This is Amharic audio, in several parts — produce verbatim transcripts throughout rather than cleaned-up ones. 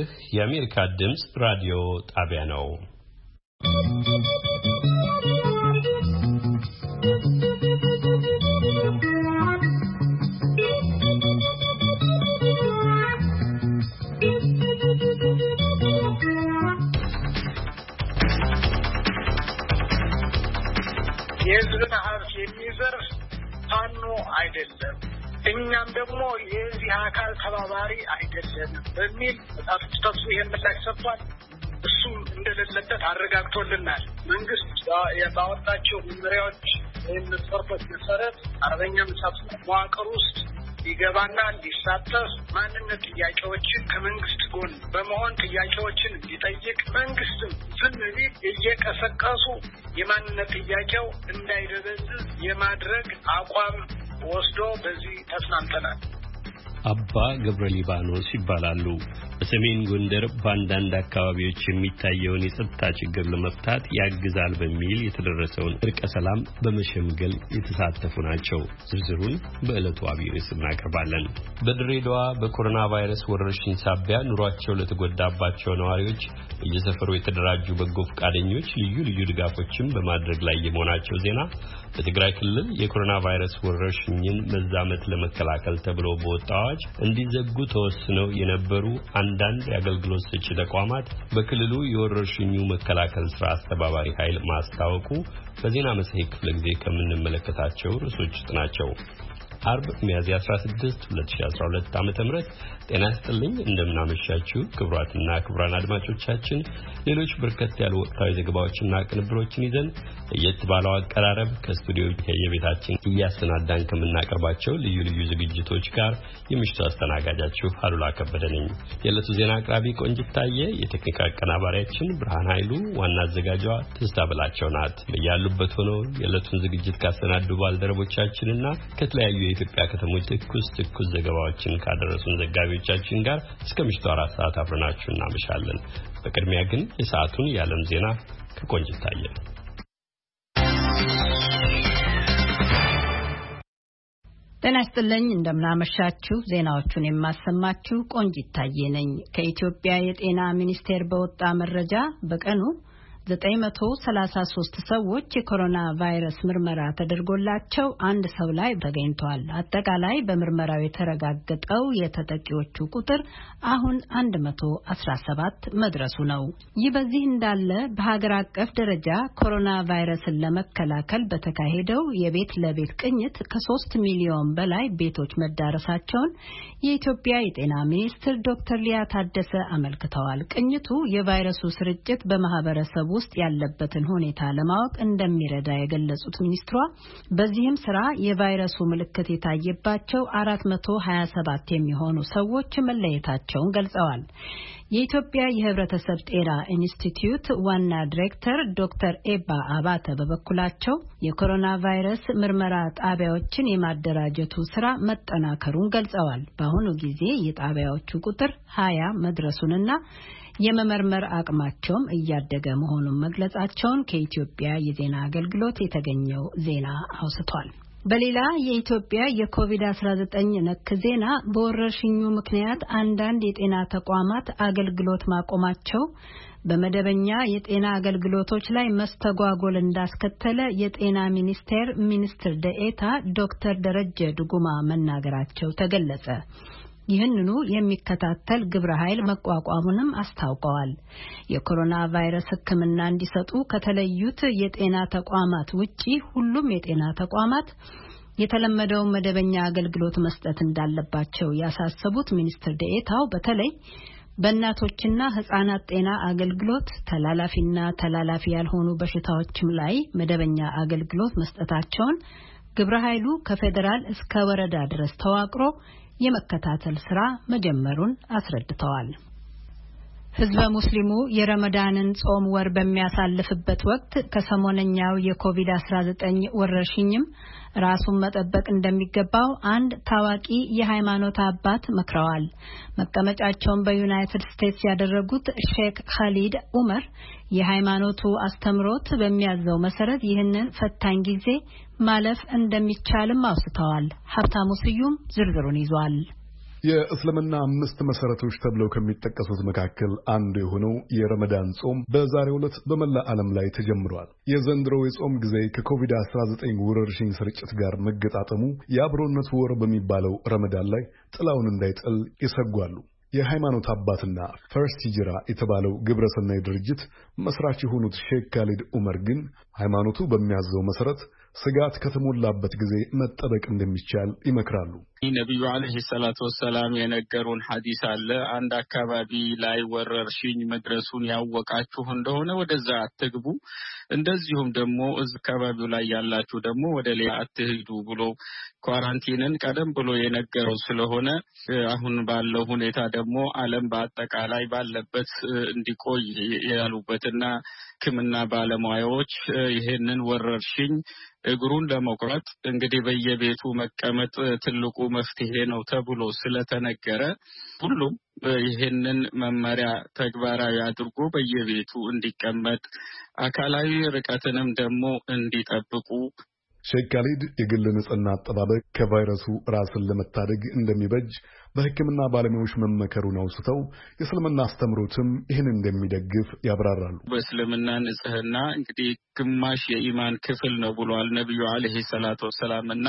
የአሜሪካ ድምጽ ራዲዮ ጣቢያ ነው። የህዝብን ሀብት የሚዘርፍ ፋኖ አይደለም፣ እኛም ደግሞ የዚህ አካል ተባባሪ አይደለንም በሚል አጥፍተሱ የምላሽ ሰጥቷል። እሱ እንደሌለበት አረጋግጦልናል። መንግስት ባወጣቸው መመሪያዎች ወይም መስፈርቶች መሰረት አርበኛ መሳፍንት መዋቅር ውስጥ ሊገባና ሊሳተፍ ማንነት ጥያቄዎችን ከመንግስት ጎን በመሆን ጥያቄዎችን እንዲጠይቅ መንግስትም ዝም ቢል እየቀሰቀሱ የማንነት ጥያቄው እንዳይደበዝዝ የማድረግ አቋም ወስዶ በዚህ ተስማምተናል። አባ ገብረ ሊባኖስ ይባላሉ። በሰሜን ጎንደር በአንዳንድ አካባቢዎች የሚታየውን የጸጥታ ችግር ለመፍታት ያግዛል በሚል የተደረሰውን እርቀ ሰላም በመሸምገል የተሳተፉ ናቸው። ዝርዝሩን በዕለቱ አብይ ርዕስ እናቀርባለን። በድሬዳዋ በኮሮና ቫይረስ ወረርሽኝ ሳቢያ ኑሯቸው ለተጎዳባቸው ነዋሪዎች በየሰፈሩ የተደራጁ በጎ ፈቃደኞች ልዩ ልዩ ድጋፎችን በማድረግ ላይ የመሆናቸው ዜና፣ በትግራይ ክልል የኮሮና ቫይረስ ወረርሽኝን መዛመት ለመከላከል ተብሎ በወጣው አዋጅ እንዲዘጉ ተወስነው የነበሩ አንዳንድ የአገልግሎት ሰጪ ተቋማት በክልሉ የወረርሽኙ መከላከል ስራ አስተባባሪ ኃይል ማስታወቁ በዜና መጽሔት ክፍለ ጊዜ ከምንመለከታቸው ርዕሶች ውስጥ ናቸው። አርብ ሚያዝያ አስራ ስድስት ሁለት ሺህ አስራ ሁለት ዓመተ ምህረት ጤና ይስጥልኝ። እንደምናመሻችሁ ክቡራትና ክቡራን አድማጮቻችን፣ ሌሎች በርከት ያሉ ወቅታዊ ዘገባዎችና ቅንብሮችን ይዘን ለየት ባለው አቀራረብ ከስቱዲዮ ከየቤታችን እያሰናዳን ከምናቀርባቸው ልዩ ልዩ ዝግጅቶች ጋር የምሽቱ አስተናጋጃችሁ አሉላ ከበደ ነኝ። የዕለቱ ዜና አቅራቢ ቆንጅት ታየ፣ የቴክኒክ አቀናባሪያችን ብርሃን ኃይሉ፣ ዋና አዘጋጇ ትዝታ ብላቸው ናት። በያሉበት ሆነው የዕለቱን ዝግጅት ካሰናዱ ባልደረቦቻችንና ከተለያዩ የኢትዮጵያ ከተሞች ትኩስ ትኩስ ዘገባዎችን ካደረሱን ዘጋቢዎቻችን ጋር እስከ ምሽቱ አራት ሰዓት አብረናችሁ እናመሻለን። በቅድሚያ ግን የሰዓቱን የዓለም ዜና ከቆንጅት ታየ። ጤና ይስጥልኝ። እንደምናመሻችሁ ዜናዎቹን የማሰማችሁ ቆንጅት ታየ ነኝ። ከኢትዮጵያ የጤና ሚኒስቴር በወጣ መረጃ በቀኑ ዘጠኝ መቶ ሰላሳ ሶስት ሰዎች የኮሮና ቫይረስ ምርመራ ተደርጎላቸው አንድ ሰው ላይ ተገኝቷል። አጠቃላይ በምርመራው የተረጋገጠው የተጠቂዎቹ ቁጥር አሁን አንድ መቶ አስራ ሰባት መድረሱ ነው። ይህ በዚህ እንዳለ በሀገር አቀፍ ደረጃ ኮሮና ቫይረስን ለመከላከል በተካሄደው የቤት ለቤት ቅኝት ከሶስት ሚሊዮን በላይ ቤቶች መዳረሳቸውን የኢትዮጵያ የጤና ሚኒስትር ዶክተር ሊያ ታደሰ አመልክተዋል። ቅኝቱ የቫይረሱ ስርጭት በማህበረሰቡ ውስጥ ያለበትን ሁኔታ ለማወቅ እንደሚረዳ የገለጹት ሚኒስትሯ በዚህም ስራ የቫይረሱ ምልክት የታየባቸው አራት መቶ ሀያ ሰባት የሚሆኑ ሰዎች መለየታቸውን ገልጸዋል። የኢትዮጵያ የህብረተሰብ ጤና ኢንስቲትዩት ዋና ዳይሬክተር ዶክተር ኤባ አባተ በበኩላቸው የኮሮና ቫይረስ ምርመራ ጣቢያዎችን የማደራጀቱ ስራ መጠናከሩን ገልጸዋል። በአሁኑ ጊዜ የጣቢያዎቹ ቁጥር ሀያ መድረሱንና የመመርመር አቅማቸውም እያደገ መሆኑን መግለጻቸውን ከኢትዮጵያ የዜና አገልግሎት የተገኘው ዜና አውስቷል። በሌላ የኢትዮጵያ የኮቪድ አስራ ዘጠኝ ነክ ዜና በወረርሽኙ ምክንያት አንዳንድ የጤና ተቋማት አገልግሎት ማቆማቸው በመደበኛ የጤና አገልግሎቶች ላይ መስተጓጎል እንዳስከተለ የጤና ሚኒስቴር ሚኒስትር ደኤታ ዶክተር ደረጀ ዱጉማ መናገራቸው ተገለጸ። ይህንኑ የሚከታተል ግብረ ኃይል መቋቋሙንም አስታውቀዋል። የኮሮና ቫይረስ ሕክምና እንዲሰጡ ከተለዩት የጤና ተቋማት ውጪ ሁሉም የጤና ተቋማት የተለመደውን መደበኛ አገልግሎት መስጠት እንዳለባቸው ያሳሰቡት ሚኒስትር ደኤታው በተለይ በእናቶችና ህጻናት ጤና አገልግሎት፣ ተላላፊና ተላላፊ ያልሆኑ በሽታዎችም ላይ መደበኛ አገልግሎት መስጠታቸውን ግብረ ኃይሉ ከፌደራል እስከ ወረዳ ድረስ ተዋቅሮ የመከታተል ስራ መጀመሩን አስረድተዋል። ህዝበ ሙስሊሙ የረመዳንን ጾም ወር በሚያሳልፍበት ወቅት ከሰሞነኛው የኮቪድ አስራ ዘጠኝ ወረርሽኝም ራሱን መጠበቅ እንደሚገባው አንድ ታዋቂ የሃይማኖት አባት መክረዋል። መቀመጫቸውን በዩናይትድ ስቴትስ ያደረጉት ሼክ ኻሊድ ዑመር የሃይማኖቱ አስተምሮት በሚያዘው መሰረት ይህንን ፈታኝ ጊዜ ማለፍ እንደሚቻልም አውስተዋል። ሀብታሙ ስዩም ዝርዝሩን ይዟል። የእስልምና አምስት መሰረቶች ተብለው ከሚጠቀሱት መካከል አንዱ የሆነው የረመዳን ጾም በዛሬው ዕለት በመላ ዓለም ላይ ተጀምሯል። የዘንድሮው የጾም ጊዜ ከኮቪድ አስራ ዘጠኝ ወረርሽኝ ስርጭት ጋር መገጣጠሙ የአብሮነት ወር በሚባለው ረመዳን ላይ ጥላውን እንዳይጥል ይሰጓሉ። የሃይማኖት አባትና ፈርስት ሂጅራ የተባለው ግብረሰናይ ድርጅት መስራች የሆኑት ሼክ ካሊድ ዑመር ግን ሃይማኖቱ በሚያዘው መሰረት ስጋት ከተሞላበት ጊዜ መጠበቅ እንደሚቻል ይመክራሉ። ነብዩ አለይሂ ሰላቱ ወሰላም የነገሩን ሐዲስ አለ። አንድ አካባቢ ላይ ወረርሽኝ መድረሱን ያወቃችሁ እንደሆነ ወደዛ አትግቡ፣ እንደዚሁም ደግሞ እዛ አካባቢው ላይ ያላችሁ ደግሞ ወደ ሌላ አትሄዱ ብሎ ኳራንቲንን ቀደም ብሎ የነገረው ስለሆነ አሁን ባለው ሁኔታ ደግሞ ዓለም በአጠቃላይ ባለበት እንዲቆይ ያሉበትና ሕክምና ባለሙያዎች ይሄንን ወረርሽኝ እግሩን ለመቁረጥ እንግዲህ በየቤቱ መቀመጥ ትልቁ መፍትሄ ነው ተብሎ ስለተነገረ ሁሉም ይሄንን መመሪያ ተግባራዊ አድርጎ በየቤቱ እንዲቀመጥ አካላዊ ርቀትንም ደግሞ እንዲጠብቁ ሼክ ካሊድ የግል ንጽህና አጠባበቅ ከቫይረሱ ራስን ለመታደግ እንደሚበጅ በሕክምና ባለሙያዎች መመከሩን አውስተው የእስልምና አስተምሮትም ይህን እንደሚደግፍ ያብራራሉ። በእስልምና ንጽህና እንግዲህ ግማሽ የኢማን ክፍል ነው ብለዋል ነብዩ አለይሂ ሰላቱ ወሰላምና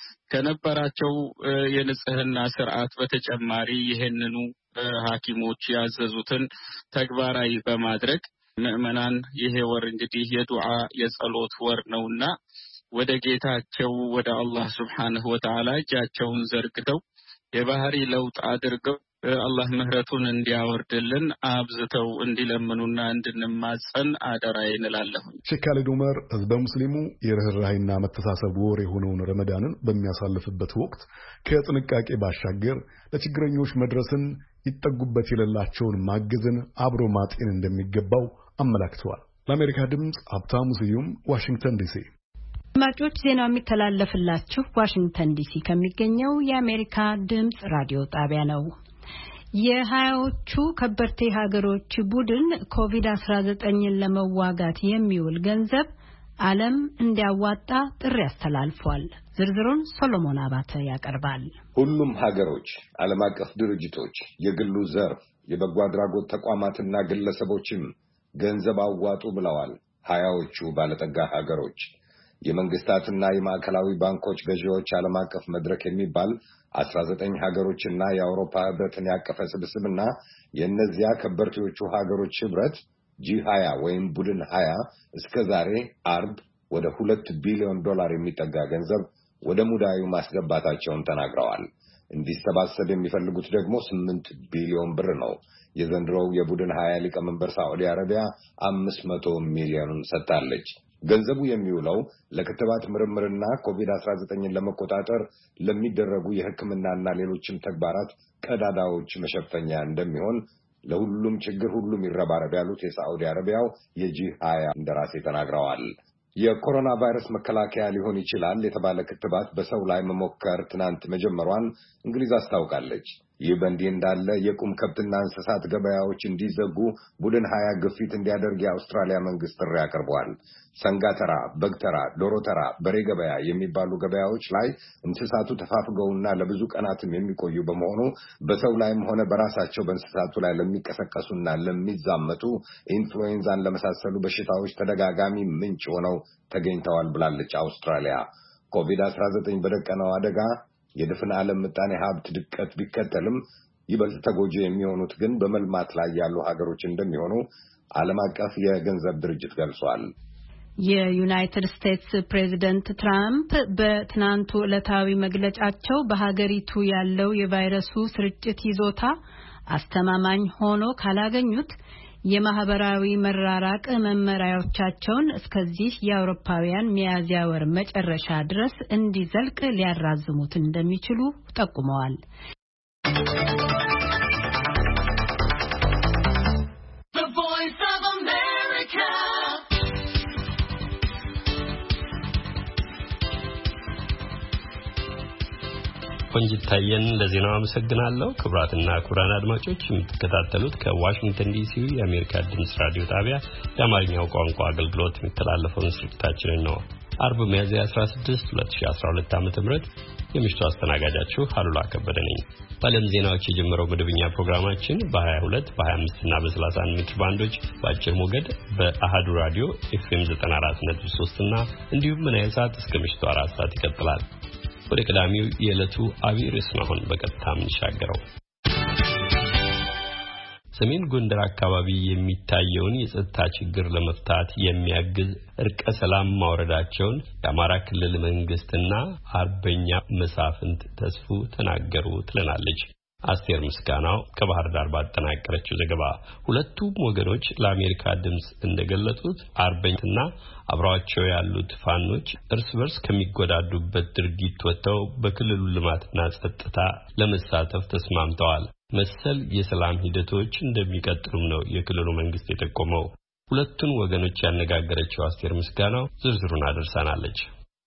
ከነበራቸው የንጽህና ስርዓት በተጨማሪ ይሄንኑ ሐኪሞች ያዘዙትን ተግባራዊ በማድረግ ምእመናን ይሄ ወር እንግዲህ የዱዓ የጸሎት ወር ነውና ወደ ጌታቸው ወደ አላህ Subhanahu Wa Ta'ala እጃቸውን ዘርግተው የባህሪ ለውጥ አድርገው አላህ ምህረቱን እንዲያወርድልን አብዝተው እንዲለምኑና እንድንማጸን አደራዬ እንላለሁ። ሼክ ካሊድ ዑመር ህዝበ ሙስሊሙ የርህራሄና መተሳሰብ ወር የሆነውን ረመዳንን በሚያሳልፍበት ወቅት ከጥንቃቄ ባሻገር ለችግረኞች መድረስን ይጠጉበት የሌላቸውን ማገዝን አብሮ ማጤን እንደሚገባው አመላክተዋል። ለአሜሪካ ድምጽ ሀብታሙ ስዩም ዋሽንግተን ዲሲ። አድማጮች ዜናው የሚተላለፍላችሁ ዋሽንግተን ዲሲ ከሚገኘው የአሜሪካ ድምጽ ራዲዮ ጣቢያ ነው። የሀያዎቹ ከበርቴ ሀገሮች ቡድን ኮቪድ አስራ ዘጠኝን ለመዋጋት የሚውል ገንዘብ ዓለም እንዲያዋጣ ጥሪ አስተላልፏል። ዝርዝሩን ሶሎሞን አባተ ያቀርባል። ሁሉም ሀገሮች፣ ዓለም አቀፍ ድርጅቶች፣ የግሉ ዘርፍ፣ የበጎ አድራጎት ተቋማትና ግለሰቦችም ገንዘብ አዋጡ ብለዋል። ሀያዎቹ ባለጠጋ ሀገሮች የመንግስታትና የማዕከላዊ ባንኮች ገዢዎች ዓለም አቀፍ መድረክ የሚባል አስራ ዘጠኝ ሀገሮችና የአውሮፓ ህብረትን ያቀፈ ስብስብና የእነዚያ ከበርቴዎቹ ሀገሮች ህብረት ጂ ሀያ ወይም ቡድን ሀያ እስከ ዛሬ አርብ ወደ ሁለት ቢሊዮን ዶላር የሚጠጋ ገንዘብ ወደ ሙዳዩ ማስገባታቸውን ተናግረዋል። እንዲሰባሰብ የሚፈልጉት ደግሞ ስምንት ቢሊዮን ብር ነው። የዘንድሮው የቡድን ሀያ ሊቀመንበር ሳዑዲ አረቢያ አምስት መቶ ሚሊዮን ሰጥታለች። ገንዘቡ የሚውለው ለክትባት ምርምርና ኮቪድ አስራ ዘጠኝን ለመቆጣጠር ለሚደረጉ የሕክምናና ሌሎችም ተግባራት ቀዳዳዎች መሸፈኛ እንደሚሆን ለሁሉም ችግር ሁሉም ይረባረብ ያሉት የሳዑዲ አረቢያው የጂ ሀያ እንደራሴ ተናግረዋል። የኮሮና ቫይረስ መከላከያ ሊሆን ይችላል የተባለ ክትባት በሰው ላይ መሞከር ትናንት መጀመሯን እንግሊዝ አስታውቃለች። ይህ በእንዲህ እንዳለ የቁም ከብትና እንስሳት ገበያዎች እንዲዘጉ ቡድን ሀያ ግፊት እንዲያደርግ የአውስትራሊያ መንግስት ጥሪ አቅርቧል። ሰንጋተራ፣ በግተራ፣ ዶሮተራ፣ በሬ ገበያ የሚባሉ ገበያዎች ላይ እንስሳቱ ተፋፍገውና ለብዙ ቀናትም የሚቆዩ በመሆኑ በሰው ላይም ሆነ በራሳቸው በእንስሳቱ ላይ ለሚቀሰቀሱና ለሚዛመቱ ኢንፍሉዌንዛን ለመሳሰሉ በሽታዎች ተደጋጋሚ ምንጭ ሆነው ተገኝተዋል ብላለች አውስትራሊያ። ኮቪድ አስራ ዘጠኝ በደቀነው አደጋ የድፍን ዓለም ምጣኔ ሀብት ድቀት ቢከተልም ይበልጥ ተጎጂ የሚሆኑት ግን በመልማት ላይ ያሉ ሀገሮች እንደሚሆኑ ዓለም አቀፍ የገንዘብ ድርጅት ገልጿል። የዩናይትድ ስቴትስ ፕሬዝዳንት ትራምፕ በትናንቱ ዕለታዊ መግለጫቸው በሀገሪቱ ያለው የቫይረሱ ስርጭት ይዞታ አስተማማኝ ሆኖ ካላገኙት የማህበራዊ መራራቅ መመሪያዎቻቸውን እስከዚህ የአውሮፓውያን ሚያዝያ ወር መጨረሻ ድረስ እንዲዘልቅ ሊያራዝሙት እንደሚችሉ ጠቁመዋል። ቆንጅታየን ለዜናው አመሰግናለሁ። ክቡራትና ክቡራን አድማጮች የምትከታተሉት ከዋሽንግተን ዲሲ የአሜሪካ ድምጽ ራዲዮ ጣቢያ የአማርኛው ቋንቋ አገልግሎት የሚተላለፈውን ስርጭታችንን ነው። አርብ ሚያዝያ አስራ ስድስት ሁለት ሺህ አስራ ሁለት ዓመተ ምህረት የምሽቱ አስተናጋጃችሁ አሉላ ከበደ ነኝ። በዓለም ዜናዎች የጀመረው መደበኛ ፕሮግራማችን በ22 በ25 እና በ31 ሜትር ባንዶች በአጭር ሞገድ በአሃዱ ራዲዮ ኤፍኤም ዘጠና አራት ነጥብ ሶስት እና እንዲሁም በናይል ሳት እስከ ምሽቱ አራት ሰዓት ይቀጥላል። ወደ ቀዳሚው የዕለቱ አብይ ርዕስ ነው አሁን በቀጥታ የምንሻገረው። ሰሜን ጎንደር አካባቢ የሚታየውን የጸጥታ ችግር ለመፍታት የሚያግዝ እርቀ ሰላም ማውረዳቸውን የአማራ ክልል መንግስትና አርበኛ መሳፍንት ተስፉ ተናገሩ ትለናለች አስቴር ምስጋናው ከባህር ዳር ባጠናቀረችው ዘገባ። ሁለቱም ወገኖች ለአሜሪካ ድምጽ እንደገለጹት አርበኛና አብረዋቸው ያሉት ፋኖች እርስ በርስ ከሚጎዳዱበት ድርጊት ወጥተው በክልሉ ልማትና ጸጥታ ለመሳተፍ ተስማምተዋል። መሰል የሰላም ሂደቶች እንደሚቀጥሉም ነው የክልሉ መንግስት የጠቆመው። ሁለቱን ወገኖች ያነጋገረችው አስቴር ምስጋናው ዝርዝሩን አደርሳናለች።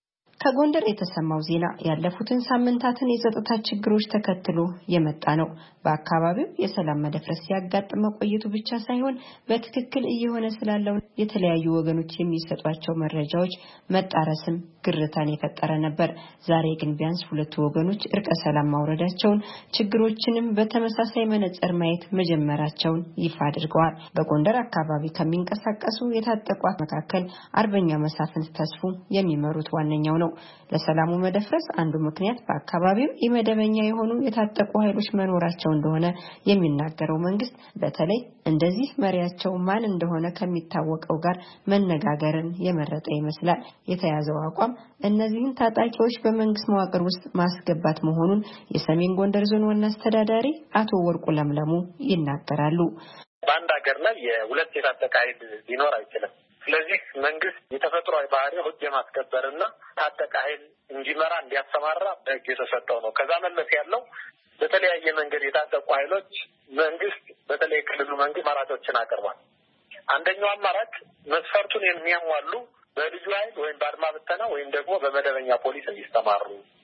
ከጎንደር የተሰማው ዜና ያለፉትን ሳምንታትን የጸጥታ ችግሮች ተከትሎ የመጣ ነው። በአካባቢው የሰላም መደፍረስ ሲያጋጥም ቆይቱ ብቻ ሳይሆን በትክክል እየሆነ ስላለው የተለያዩ ወገኖች የሚሰጧቸው መረጃዎች መጣረስም ግርታን የፈጠረ ነበር። ዛሬ ግን ቢያንስ ሁለቱ ወገኖች እርቀ ሰላም ማውረዳቸውን ችግሮችንም በተመሳሳይ መነጽር ማየት መጀመራቸውን ይፋ አድርገዋል። በጎንደር አካባቢ ከሚንቀሳቀሱ የታጠቁ መካከል አርበኛ መሳፍንት ተስፉ የሚመሩት ዋነኛው ነው። ለሰላሙ መደፍረስ አንዱ ምክንያት በአካባቢው ኢመደበኛ የሆኑ የታጠቁ ኃይሎች መኖራቸው እንደሆነ የሚናገረው መንግስት በተለይ እንደዚህ መሪያቸው ማን እንደሆነ ከሚታወቀው ጋር መነጋገርን የመረጠ ይመስላል። የተያዘው አቋም እነዚህን ታጣቂዎች በመንግስት መዋቅር ውስጥ ማስገባት መሆኑን የሰሜን ጎንደር ዞን ዋና አስተዳዳሪ አቶ ወርቁ ለምለሙ ይናገራሉ። በአንድ ሀገር ላይ የሁለት የታጠቀ ኃይል ሊኖር አይችልም። ስለዚህ መንግስት የተፈጥሯዊ ባህሪው ህግ የማስከበርና ታጠቀ ኃይል እንዲመራ እንዲያሰማራ በህግ የተሰጠው ነው። ከዛ መለስ ያለው በተለያየ መንገድ የታጠቁ ኃይሎች መንግስት በተለይ ክልሉ መንግስት አማራጮችን አቅርቧል። አንደኛው አማራጭ መስፈርቱን የሚያሟሉ በልዩ ኃይል ወይም በአድማ ብተና ወይም ደግሞ በመደበኛ ፖሊስ እንዲሰማሩ፣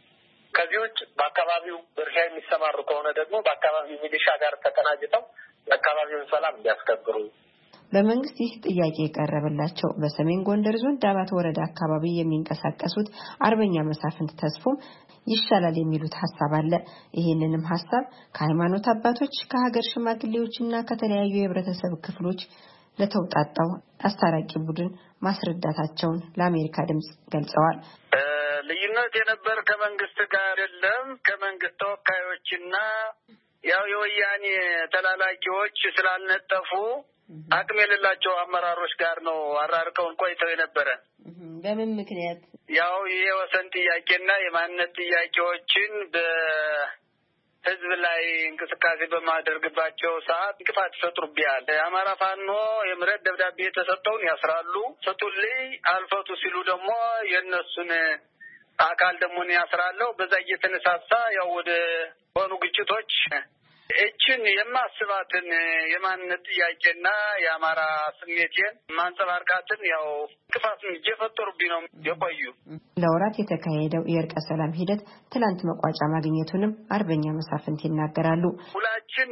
ከዚህ ውጭ በአካባቢው በእርሻ የሚሰማሩ ከሆነ ደግሞ በአካባቢው ሚሊሻ ጋር ተቀናጅተው የአካባቢውን ሰላም እንዲያስከብሩ። በመንግስት ይህ ጥያቄ የቀረበላቸው በሰሜን ጎንደር ዞን ዳባት ወረዳ አካባቢ የሚንቀሳቀሱት አርበኛ መሳፍንት ተስፉም ይሻላል የሚሉት ሐሳብ አለ። ይሄንንም ሐሳብ ከሃይማኖት አባቶች፣ ከሀገር ሽማግሌዎችና ከተለያዩ የህብረተሰብ ክፍሎች ለተውጣጣው አስታራቂ ቡድን ማስረዳታቸውን ለአሜሪካ ድምጽ ገልጸዋል። ልዩነት የነበር ከመንግስት ጋር አይደለም፣ ከመንግስት ተወካዮችና ያው የወያኔ ተላላኪዎች ስላልነጠፉ አቅም የሌላቸው አመራሮች ጋር ነው አራርቀውን ቆይተው የነበረ። በምን ምክንያት? ያው የወሰን ጥያቄና የማንነት ጥያቄዎችን በህዝብ ላይ እንቅስቃሴ በማድረግባቸው ሰዓት እንቅፋት ይፈጥሩብኛል። የአማራ ፋኖ የምህረት ደብዳቤ የተሰጠውን ያስራሉ፣ ፍቱልኝ አልፈቱ ሲሉ ደግሞ የእነሱን አካል ደግሞ ያስራለው። በዛ እየተነሳሳ ያው ወደ ሆኑ ግጭቶች እችን የማስባትን የማንነት ጥያቄና የአማራ ስሜቴን ማንጸባርቃትን ያው እንቅፋትን እየፈጠሩብኝ ነው የቆዩ። ለወራት የተካሄደው የእርቀ ሰላም ሂደት ትላንት መቋጫ ማግኘቱንም አርበኛ መሳፍንት ይናገራሉ። ሁላችን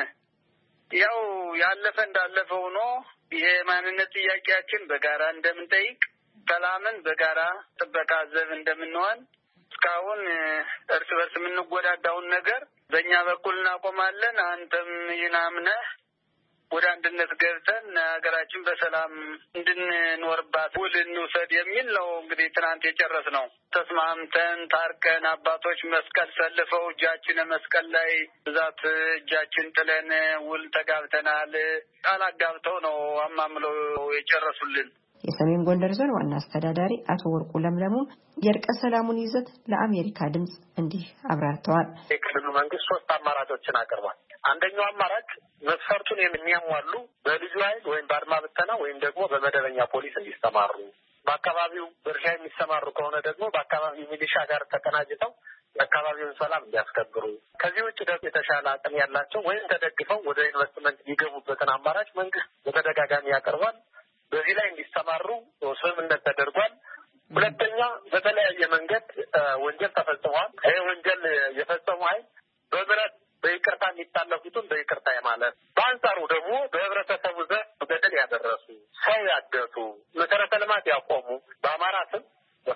ያው ያለፈ እንዳለፈ ሆኖ የማንነት ጥያቄያችን በጋራ እንደምንጠይቅ፣ ሰላምን በጋራ ጥበቃ ዘብ እንደምንሆን፣ እስካሁን እርስ በርስ የምንጎዳዳውን ነገር በእኛ በኩል እናቆማለን፣ አንተም ይናምነህ ወደ አንድነት ገብተን ሀገራችን በሰላም እንድንኖርባት ውል እንውሰድ የሚል ነው። እንግዲህ ትናንት የጨረስነው ተስማምተን ታርቀን አባቶች መስቀል ሰልፈው እጃችን መስቀል ላይ ብዛት እጃችን ጥለን ውል ተጋብተናል። ቃል አጋብተው ነው አማምለው የጨረሱልን። የሰሜን ጎንደር ዞን ዋና አስተዳዳሪ አቶ ወርቁ ለምለሙ የእርቀ ሰላሙን ይዘት ለአሜሪካ ድምጽ እንዲህ አብራርተዋል። የክልሉ መንግስት ሶስት አማራጮችን አቅርቧል። አንደኛው አማራጭ መስፈርቱን የሚያሟሉ በልዩ ኃይል ወይም በአድማ ብተና ወይም ደግሞ በመደበኛ ፖሊስ እንዲሰማሩ፣ በአካባቢው በእርሻ የሚሰማሩ ከሆነ ደግሞ በአካባቢው ሚሊሻ ጋር ተቀናጅተው የአካባቢውን ሰላም እንዲያስከብሩ፣ ከዚህ ውጭ ደግሞ የተሻለ አቅም ያላቸው ወይም ተደግፈው ወደ ኢንቨስትመንት የሚገቡበትን አማራጭ መንግስት በተደጋጋሚ ያቀርባል። በዚህ ላይ እንዲሰማሩ ስምምነት ተደርጓል። ሁለተኛ በተለያየ መንገድ ወንጀል ተፈጽሟል። ይህ ወንጀል የፈጸሙ ኃይል በምህረት በይቅርታ የሚታለፉትን በይቅርታ ማለት፣ በአንጻሩ ደግሞ በህብረተሰቡ ዘንድ በደል ያደረሱ፣ ሰው ያገቱ፣ መሰረተ ልማት ያቆሙ፣ በአማራ ስም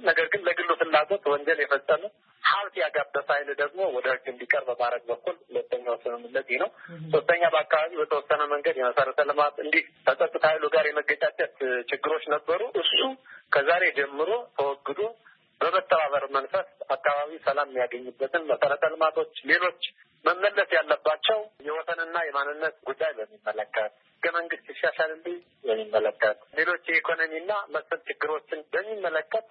አይደለም። ነገር ግን ለግሉ ፍላጎት ወንጀል የፈጸመ ሀብት ያጋበሰ ኃይል ደግሞ ወደ ህግ እንዲቀርብ በማድረግ በኩል ሁለተኛው ስምምነት ነው። ሶስተኛ በአካባቢ በተወሰነ መንገድ የመሰረተ ልማት እንዲህ ከጸጥታ ኃይሉ ጋር የመገጫጨት ችግሮች ነበሩ። እሱ ከዛሬ ጀምሮ ተወግዶ በመተባበር መንፈስ አካባቢ ሰላም የሚያገኝበትን መሰረተ ልማቶች፣ ሌሎች መመለስ ያለባቸው የወሰንና የማንነት ጉዳይ በሚመለከት ህገ መንግስት ይሻሻልልኝ በሚመለከት ሌሎች የኢኮኖሚና መሰል ችግሮችን በሚመለከት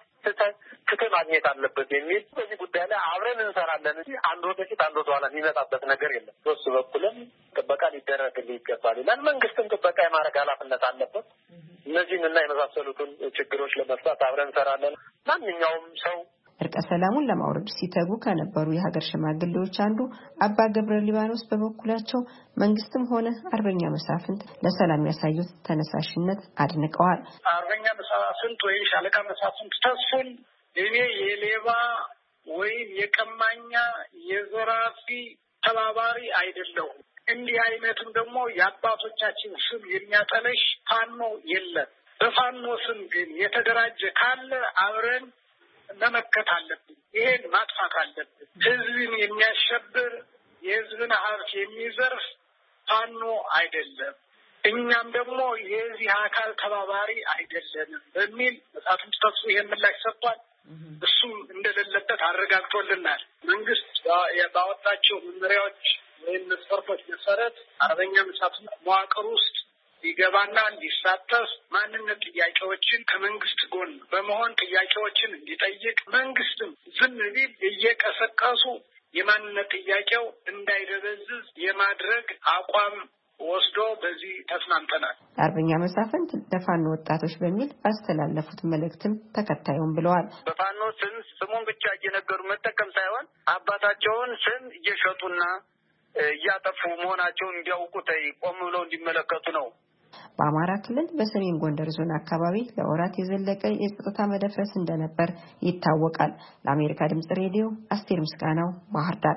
ፍትህ ማግኘት አለበት የሚል በዚህ ጉዳይ ላይ አብረን እንሰራለን እንጂ አንድ ወደፊት አንድ ወደኋላ የሚመጣበት ነገር የለም። በሱ በኩልም ጥበቃ ሊደረግልኝ ይገባል ይላል። መንግስትም ጥበቃ የማድረግ ኃላፊነት አለበት። እነዚህን እና የመሳሰሉትን ችግሮች ለመፍታት አብረን እንሰራለን። ማንኛውም ሰው እርቀ ሰላሙን ለማውረድ ሲተጉ ከነበሩ የሀገር ሽማግሌዎች አንዱ አባ ገብረ ሊባኖስ በበኩላቸው መንግስትም ሆነ አርበኛ መሳፍንት ለሰላም ያሳዩት ተነሳሽነት አድንቀዋል። አርበኛ መሳፍንት ወይም ሻለቃ መሳፍንት ተስፉን እኔ የሌባ ወይም የቀማኛ የዘራፊ ተባባሪ አይደለሁም። እንዲህ አይነቱም ደግሞ የአባቶቻችን ስም የሚያጠለሽ ፋኖ የለም። በፋኖ ስም ግን የተደራጀ ካለ አብረን መመከት አለብን። ይሄን ማጥፋት አለብን። ህዝብን የሚያሸብር የህዝብን ሀብት የሚዘርፍ ፋኖ አይደለም። እኛም ደግሞ የዚህ አካል ተባባሪ አይደለንም በሚል መሳፍንት ተስፉ ይሄን ምላሽ ሰጥቷል። እሱም እንደሌለበት አረጋግጦልናል። መንግስት ባወጣቸው መመሪያዎች ወይም መስፈርቶች መሰረት አርበኛ መሳፍንት መዋቅር ውስጥ ሊገባና ሊሳተፍ ማንነት ጥያቄዎችን ከመንግስት ጎን በመሆን ጥያቄዎችን እንዲጠይቅ መንግስትም ዝም ቢል እየቀሰቀሱ የማንነት ጥያቄው እንዳይደበዝዝ የማድረግ አቋም ወስዶ በዚህ ተስማምተናል። አርበኛ መሳፍንት ለፋኖ ወጣቶች በሚል ባስተላለፉት መልእክትም ተከታዩም ብለዋል። በፋኖ ስም ስሙን ብቻ እየነገሩ መጠቀም ሳይሆን አባታቸውን ስም እየሸጡና እያጠፉ መሆናቸውን እንዲያውቁት ቆም ብለው እንዲመለከቱ ነው። በአማራ ክልል በሰሜን ጎንደር ዞን አካባቢ ለወራት የዘለቀ የጸጥታ መደፍረስ እንደነበር ይታወቃል። ለአሜሪካ ድምጽ ሬዲዮ አስቴር ምስጋናው ባህር ዳር።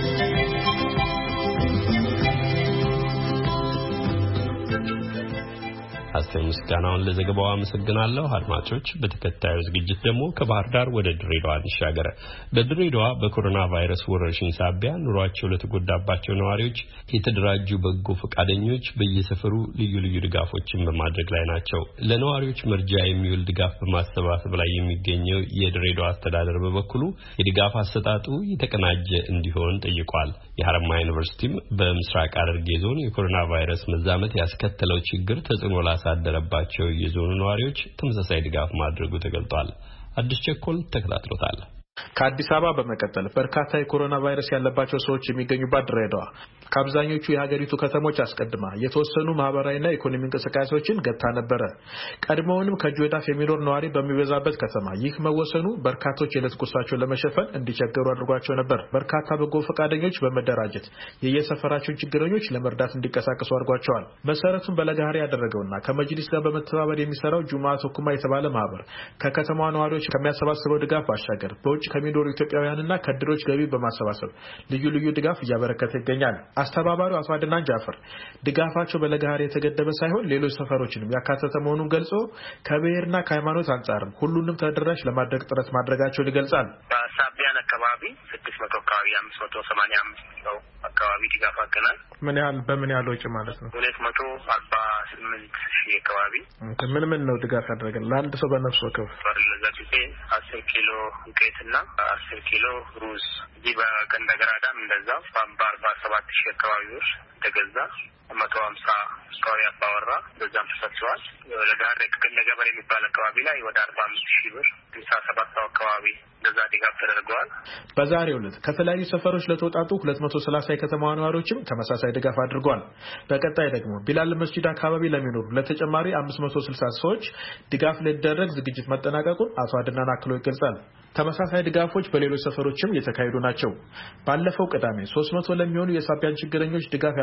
አስቴር ምስጋናውን ለዘገባው አመሰግናለሁ። አድማጮች፣ በተከታዩ ዝግጅት ደግሞ ከባህር ዳር ወደ ድሬዳዋ እንሻገር። በድሬዳዋ በኮሮና ቫይረስ ወረርሽኝ ሳቢያ ኑሯቸው ለተጎዳባቸው ነዋሪዎች የተደራጁ በጎ ፈቃደኞች በየሰፈሩ ልዩ ልዩ ድጋፎችን በማድረግ ላይ ናቸው። ለነዋሪዎች መርጃ የሚውል ድጋፍ በማሰባሰብ ላይ የሚገኘው የድሬዳዋ አስተዳደር በበኩሉ የድጋፍ አሰጣጡ የተቀናጀ እንዲሆን ጠይቋል። የሐረማያ ዩኒቨርሲቲም በምስራቅ ሐረርጌ ዞን የኮሮና ቫይረስ መዛመት ያስከተለው ችግር ተጽዕኖ ላሳደረባቸው የዞኑ ነዋሪዎች ተመሳሳይ ድጋፍ ማድረጉ ተገልጧል። አዲስ ቸኮል ተከታትሎታል። ከአዲስ አበባ በመቀጠል በርካታ የኮሮና ቫይረስ ያለባቸው ሰዎች የሚገኙባት ድሬዳዋ ከአብዛኞቹ የሀገሪቱ ከተሞች አስቀድማ የተወሰኑ ማህበራዊና ኢኮኖሚ እንቅስቃሴዎችን ገታ ነበረ። ቀድሞውንም ከጆዳፍ የሚኖር ነዋሪ በሚበዛበት ከተማ ይህ መወሰኑ በርካቶች የዕለት ጉርሳቸውን ለመሸፈን እንዲቸገሩ አድርጓቸው ነበር። በርካታ በጎ ፈቃደኞች በመደራጀት የየሰፈራቸውን ችግረኞች ለመርዳት እንዲንቀሳቀሱ አድርጓቸዋል። መሰረቱን በለጋሪ ያደረገውና ከመጅሊስ ጋር በመተባበር የሚሰራው ጁማ ቶኩማ የተባለ ማህበር ከከተማዋ ነዋሪዎች ከሚያሰባስበው ድጋፍ ባሻገር በውጭ ከሚኖሩ ኢትዮጵያውያንና ከድሮች ገቢ በማሰባሰብ ልዩ ልዩ ድጋፍ እያበረከተ ይገኛል። አስተባባሪው አቶ አድናን ጃፈር ድጋፋቸው በለጋሪ የተገደበ ሳይሆን ሌሎች ሰፈሮችንም ያካተተ መሆኑን ገልጾ ከብሔርና ከሃይማኖት አንጻርም ሁሉንም ተደራሽ ለማድረግ ጥረት ማድረጋቸውን ይገልጻል። በሳቢያን አካባቢ ስድስት መቶ አካባቢ አምስት መቶ ሰማንያ አምስት ነው አካባቢ ድጋፍ አገናል። ምን ያህል በምን ያህል ወጪ ማለት ነው? ሁለት መቶ አርባ ስምንት ሺህ አካባቢ። ምን ምን ነው ድጋፍ ያደረገን ለአንድ ሰው በነፍስ ወከፍ? ለዛሬ አስር ኪሎ ዱቄትና አስር ኪሎ ሩዝ እዚህ በገንደገራዳም እንደዛ በአርባ ሰባት ሺህ አካባቢዎች ተገዛ። መቶ ሀምሳ አካባቢ አባወራ በዛም ተሰጥቷል። ለዳሬ ከገንደ ገበሬ የሚባል አካባቢ ላይ ወደ አርባ አምስት ሺህ ብር ስልሳ ሰባት አካባቢ እንደዛ ድጋፍ ተደርገዋል። በዛሬው ዕለት ከተለያዩ ሰፈሮች ለተወጣጡ ሁለት መቶ ሰላሳ የከተማዋ ነዋሪዎችም ተመሳሳይ ድጋፍ አድርገዋል። በቀጣይ ደግሞ ቢላል መስጂድ አካባቢ ለሚኖሩ ለተጨማሪ አምስት መቶ ስልሳ ሰዎች ድጋፍ ሊደረግ ዝግጅት መጠናቀቁን አቶ አድናን አክሎ ይገልጻል። ተመሳሳይ ድጋፎች በሌሎች ሰፈሮችም እየተካሄዱ ናቸው። ባለፈው ቅዳሜ ሶስት መቶ ለሚሆኑ የሳቢያን ችግረኞች ድጋፍ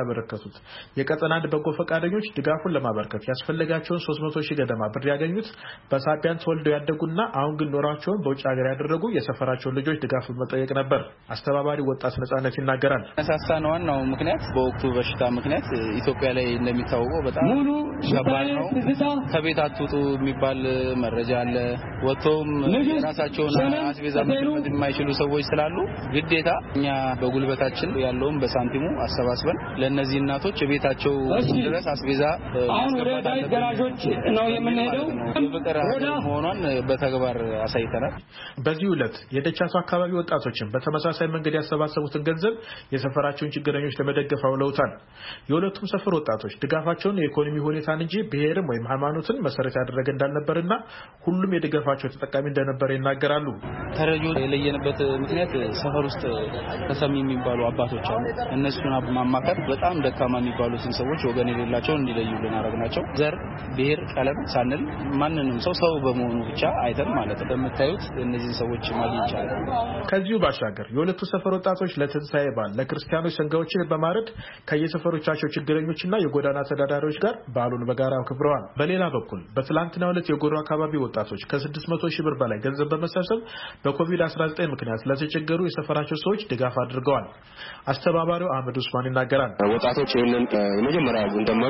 ያበረከቱት። የቀጠና አንድ በጎ ፈቃደኞች ድጋፉን ለማበርከት ያስፈልጋቸውን ሶስት መቶ ሺህ ገደማ ብር ያገኙት በሳቢያን ተወልደው ያደጉና አሁን ግን ኖራቸውን በውጭ ሀገር ያደረጉ የሰፈራቸውን ልጆች ድጋፍ መጠየቅ ነበር። አስተባባሪ ወጣት ነጻነት ይናገራል። ነሳሳን ዋናው ምክንያት በወቅቱ በሽታ ምክንያት ኢትዮጵያ ላይ እንደሚታወቀው በጣም ከባድ ነው። ከቤት አትውጡ የሚባል መረጃ አለ። ወጥቶም የራሳቸውን አስቤዛ መግዛት የማይችሉ ሰዎች ስላሉ ግዴታ እኛ በጉልበታችን ያለውን በሳንቲሙ አሰባስበን ለነዚህ እናቶች ቤታቸው ድረስ አስቤዛ ማስገባት አለብን ነው የምንሄደው። በፍቅር መሆኗን በተግባር አሳይተናል። በዚህ ዕለት የደቻቱ አካባቢ ወጣቶችን በተመሳሳይ መንገድ ያሰባሰቡትን ገንዘብ የሰፈራቸውን ችግረኞች ለመደገፍ አውለውታል። የሁለቱም ሰፈር ወጣቶች ድጋፋቸውን የኢኮኖሚ ሁኔታን እንጂ ብሔርም ወይም ሃይማኖትን መሰረት ያደረገ እንዳልነበርና ሁሉም የድጋፋቸው ተጠቃሚ እንደነበረ ይናገራሉ። ተረጆ የለየንበት ምክንያት ሰፈር ውስጥ ተሰሚ የሚባሉ አባቶች አሉ። እነሱን ማማከር በጣም ደካማ የሚባሉትን ሰዎች ወገን የሌላቸው እንዲለዩልን አረጋግናቸው ዘር ብሔር ቀለም ሳንል ማንንም ሰው ሰው በመሆኑ ብቻ አይተን ማለት እንደምታዩት እነዚህ ሰዎች ማግኘት ይችላል። ከዚሁ ባሻገር የሁለቱ ሰፈር ወጣቶች ለትንሳኤ በዓል ለክርስቲያኖች ሰንጋዎችን በማረድ ከየሰፈሮቻቸው ችግረኞችና የጎዳና ተዳዳሪዎች ጋር በዓሉን በጋራ አክብረዋል። በሌላ በኩል በትላንትናው ዕለት የጎሮ አካባቢ ወጣቶች ከስድስት መቶ ሺህ ብር በላይ ገንዘብ በመሰብሰብ በኮቪድ አስራ ዘጠኝ ምክንያት ለተቸገሩ የሰፈራቸው ሰዎች ድጋፍ አድርገዋል። አስተባባሪው አህመድ ኡስማን ይናገራል። ወጣቶች ይህንን የመጀመሪያ እንደመሩ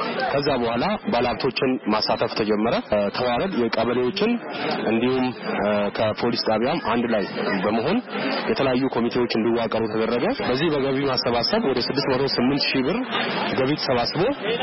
ከዛ በኋላ ባለሀብቶችን ማሳተፍ ተጀመረ። ተዋረድ የቀበሌዎችን እንዲሁም ከፖሊስ ጣቢያም አንድ ላይ በመሆን የተለያዩ ኮሚቴዎች እንዲዋቀሩ ተደረገ። በዚህ በገቢ ማሰባሰብ ወደ ስድስት መቶ ስምንት ሺህ ብር ገቢ ተሰባስቦ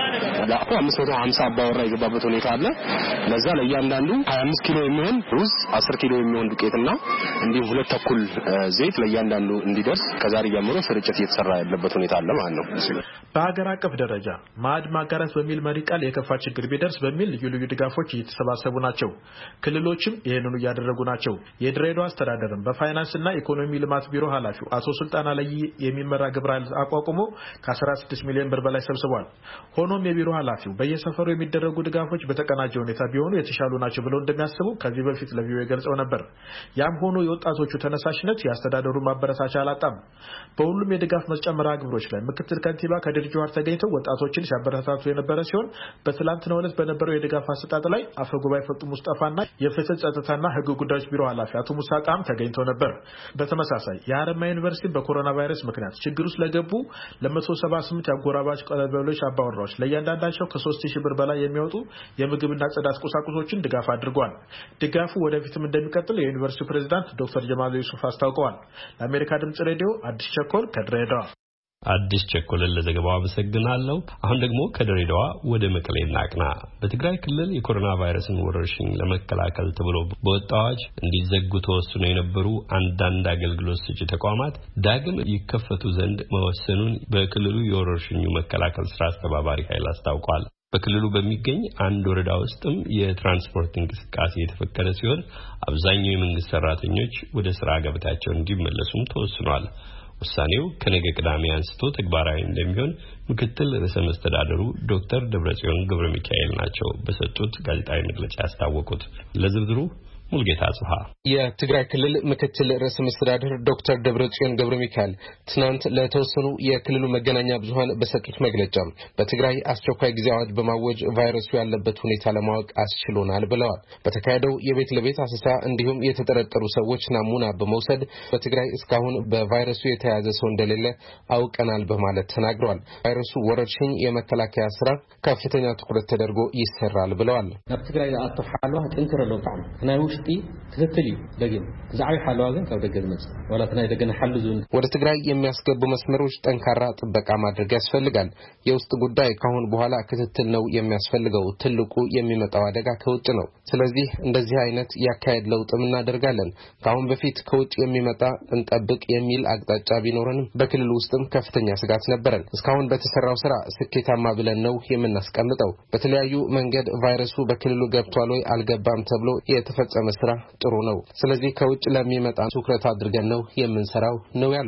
ለአቶ አምስት መቶ ሀምሳ አባወራ የገባበት ሁኔታ አለ። ለዛ ለእያንዳንዱ ሀያ አምስት ኪሎ የሚሆን ሩዝ፣ አስር ኪሎ የሚሆን ዱቄትና እንዲሁም ሁለት ተኩል ዘይት ለእያንዳንዱ እንዲደርስ ከዛሬ ጀምሮ ስርጭት እየተሰራ ያለበት ሁኔታ አለ ማለት ነው። በሀገር አቀፍ ደረጃ ማዕድ ማጋራት በሚል መሪ ቃል የከፋ ችግር ቢደርስ በሚል ልዩ ልዩ ድጋፎች እየተሰባሰቡ ናቸው። ክልሎችም ይህንኑ እያደረጉ ናቸው። የድሬዳዋ አስተዳደርም በፋይናንስና ኢኮኖሚ ልማት ቢሮ ኃላፊው አቶ ሱልጣን አለይ የሚመራ ግብረ ኃይል አቋቁሞ ከአስራ ስድስት ሚሊዮን ብር በላይ ሰብስቧል። ሆኖም የቢሮ ኃላፊው በየሰፈሩ የሚደረጉ ድጋፎች በተቀናጀ ሁኔታ ቢሆኑ የተሻሉ ናቸው ብለው እንደሚያስቡ ከዚህ በፊት ለቪኦኤ ገልጸው ነበር። ያም ሆኖ የወጣቶቹ ተነሳሽነት ያስተዳደሩ ማበረታቻ አላጣም። በሁሉም የድጋፍ መስጫ መርሃ ግብሮች ላይ ምክትል ከንቲባ ከድር ጁሃር ተገኝተው ወጣቶችን ሲያበረታቱ የነበረ ሲሆን በትላንትናው ዕለት በነበረው የድጋፍ አሰጣጥ ላይ አፈ ጉባኤ ፈጡ ሙስጣፋና የፍትህ ጸጥታና ህግ ጉዳዮች ቢሮ ኃላፊ አቶ ሙሳ ቃም ተገኝተው ነበር። በተመሳሳይ የሐረማያ ዩኒቨርሲቲ በኮሮና ቫይረስ ምክንያት ችግር ውስጥ ለገቡ ለመቶ ሰባ ስምንት ያጎራባች ቀበሌዎች አባወራዎች ለእያንዳንዳቸው ከሶስት ሺህ ብር በላይ የሚያወጡ የምግብና ጽዳት ቁሳቁሶችን ድጋፍ አድርጓል። ድጋፉ ወደፊትም እንደሚቀጥል የዩኒቨርሲቲው ፕሬዝዳንት ዶክተር ጀማል ዩሱፍ አስታውቀዋል። ለአሜሪካ ድምጽ ሬዲዮ አዲስ ቸኮል ከድሬዳዋ። አዲስ ቸኮልን ለዘገባው አመሰግናለሁ። አሁን ደግሞ ከድሬዳዋ ወደ መቀሌ እናቅና። በትግራይ ክልል የኮሮና ቫይረስን ወረርሽኝ ለመከላከል ተብሎ በወጣ አዋጅ እንዲዘጉ ተወስኖ የነበሩ አንዳንድ አገልግሎት ሰጪ ተቋማት ዳግም ይከፈቱ ዘንድ መወሰኑን በክልሉ የወረርሽኙ መከላከል ስራ አስተባባሪ ኃይል አስታውቋል። በክልሉ በሚገኝ አንድ ወረዳ ውስጥም የትራንስፖርት እንቅስቃሴ የተፈቀደ ሲሆን አብዛኛው የመንግስት ሰራተኞች ወደ ስራ ገበታቸው እንዲመለሱም ተወስኗል። ውሳኔው ከነገ ቅዳሜ አንስቶ ተግባራዊ እንደሚሆን ምክትል ርዕሰ መስተዳድሩ ዶክተር ደብረጽዮን ገብረ ሚካኤል ናቸው በሰጡት ጋዜጣዊ መግለጫ ያስታወቁት። ለዝርዝሩ ሙልጌታ ጽሃ። የትግራይ ክልል ምክትል ርዕሰ መስተዳድር ዶክተር ደብረጽዮን ገብረ ሚካኤል ትናንት ለተወሰኑ የክልሉ መገናኛ ብዙሃን በሰጡት መግለጫ በትግራይ አስቸኳይ ጊዜ አዋጅ በማወጅ ቫይረሱ ያለበት ሁኔታ ለማወቅ አስችሎናል ብለዋል። በተካሄደው የቤት ለቤት አሰሳ እንዲሁም የተጠረጠሩ ሰዎች ናሙና በመውሰድ በትግራይ እስካሁን በቫይረሱ የተያዘ ሰው እንደሌለ አውቀናል በማለት ተናግረዋል። ቫይረሱ ወረርሽኝ የመከላከያ ስራ ከፍተኛ ትኩረት ተደርጎ ይሰራል ብለዋል። በትግራይ አጥፋሉ ጥንክረሎ ጣም ናይ ውሽጢ ትክክል ደገን ዛሬ ሐላዋ ግን ከደገን መጽ ወላትና ደገን ሐልዙን ወደ ትግራይ የሚያስገቡ መስመሮች ጠንካራ ጥበቃ ማድረግ ያስፈልጋል። የውስጥ ጉዳይ ካሁን በኋላ ክትትል ነው የሚያስፈልገው። ትልቁ የሚመጣው አደጋ ከውጭ ነው። ስለዚህ እንደዚህ አይነት ያካሄድ ለውጥም እናደርጋለን። ካሁን በፊት ከውጭ የሚመጣ እንጠብቅ የሚል አቅጣጫ ቢኖርንም በክልሉ ውስጥም ከፍተኛ ስጋት ነበረን። እስካሁን በተሰራው ስራ ስኬታማ ብለን ነው የምናስቀምጠው። በተለያዩ መንገድ ቫይረሱ በክልሉ ገብቷል ወይ አልገባም ተብሎ የተፈጸመ ስራ ጥሩ ነው። ስለዚህ ከውጭ ለሚመጣ ትኩረት አድርገን ነው የምንሰራው ነው ያሉት።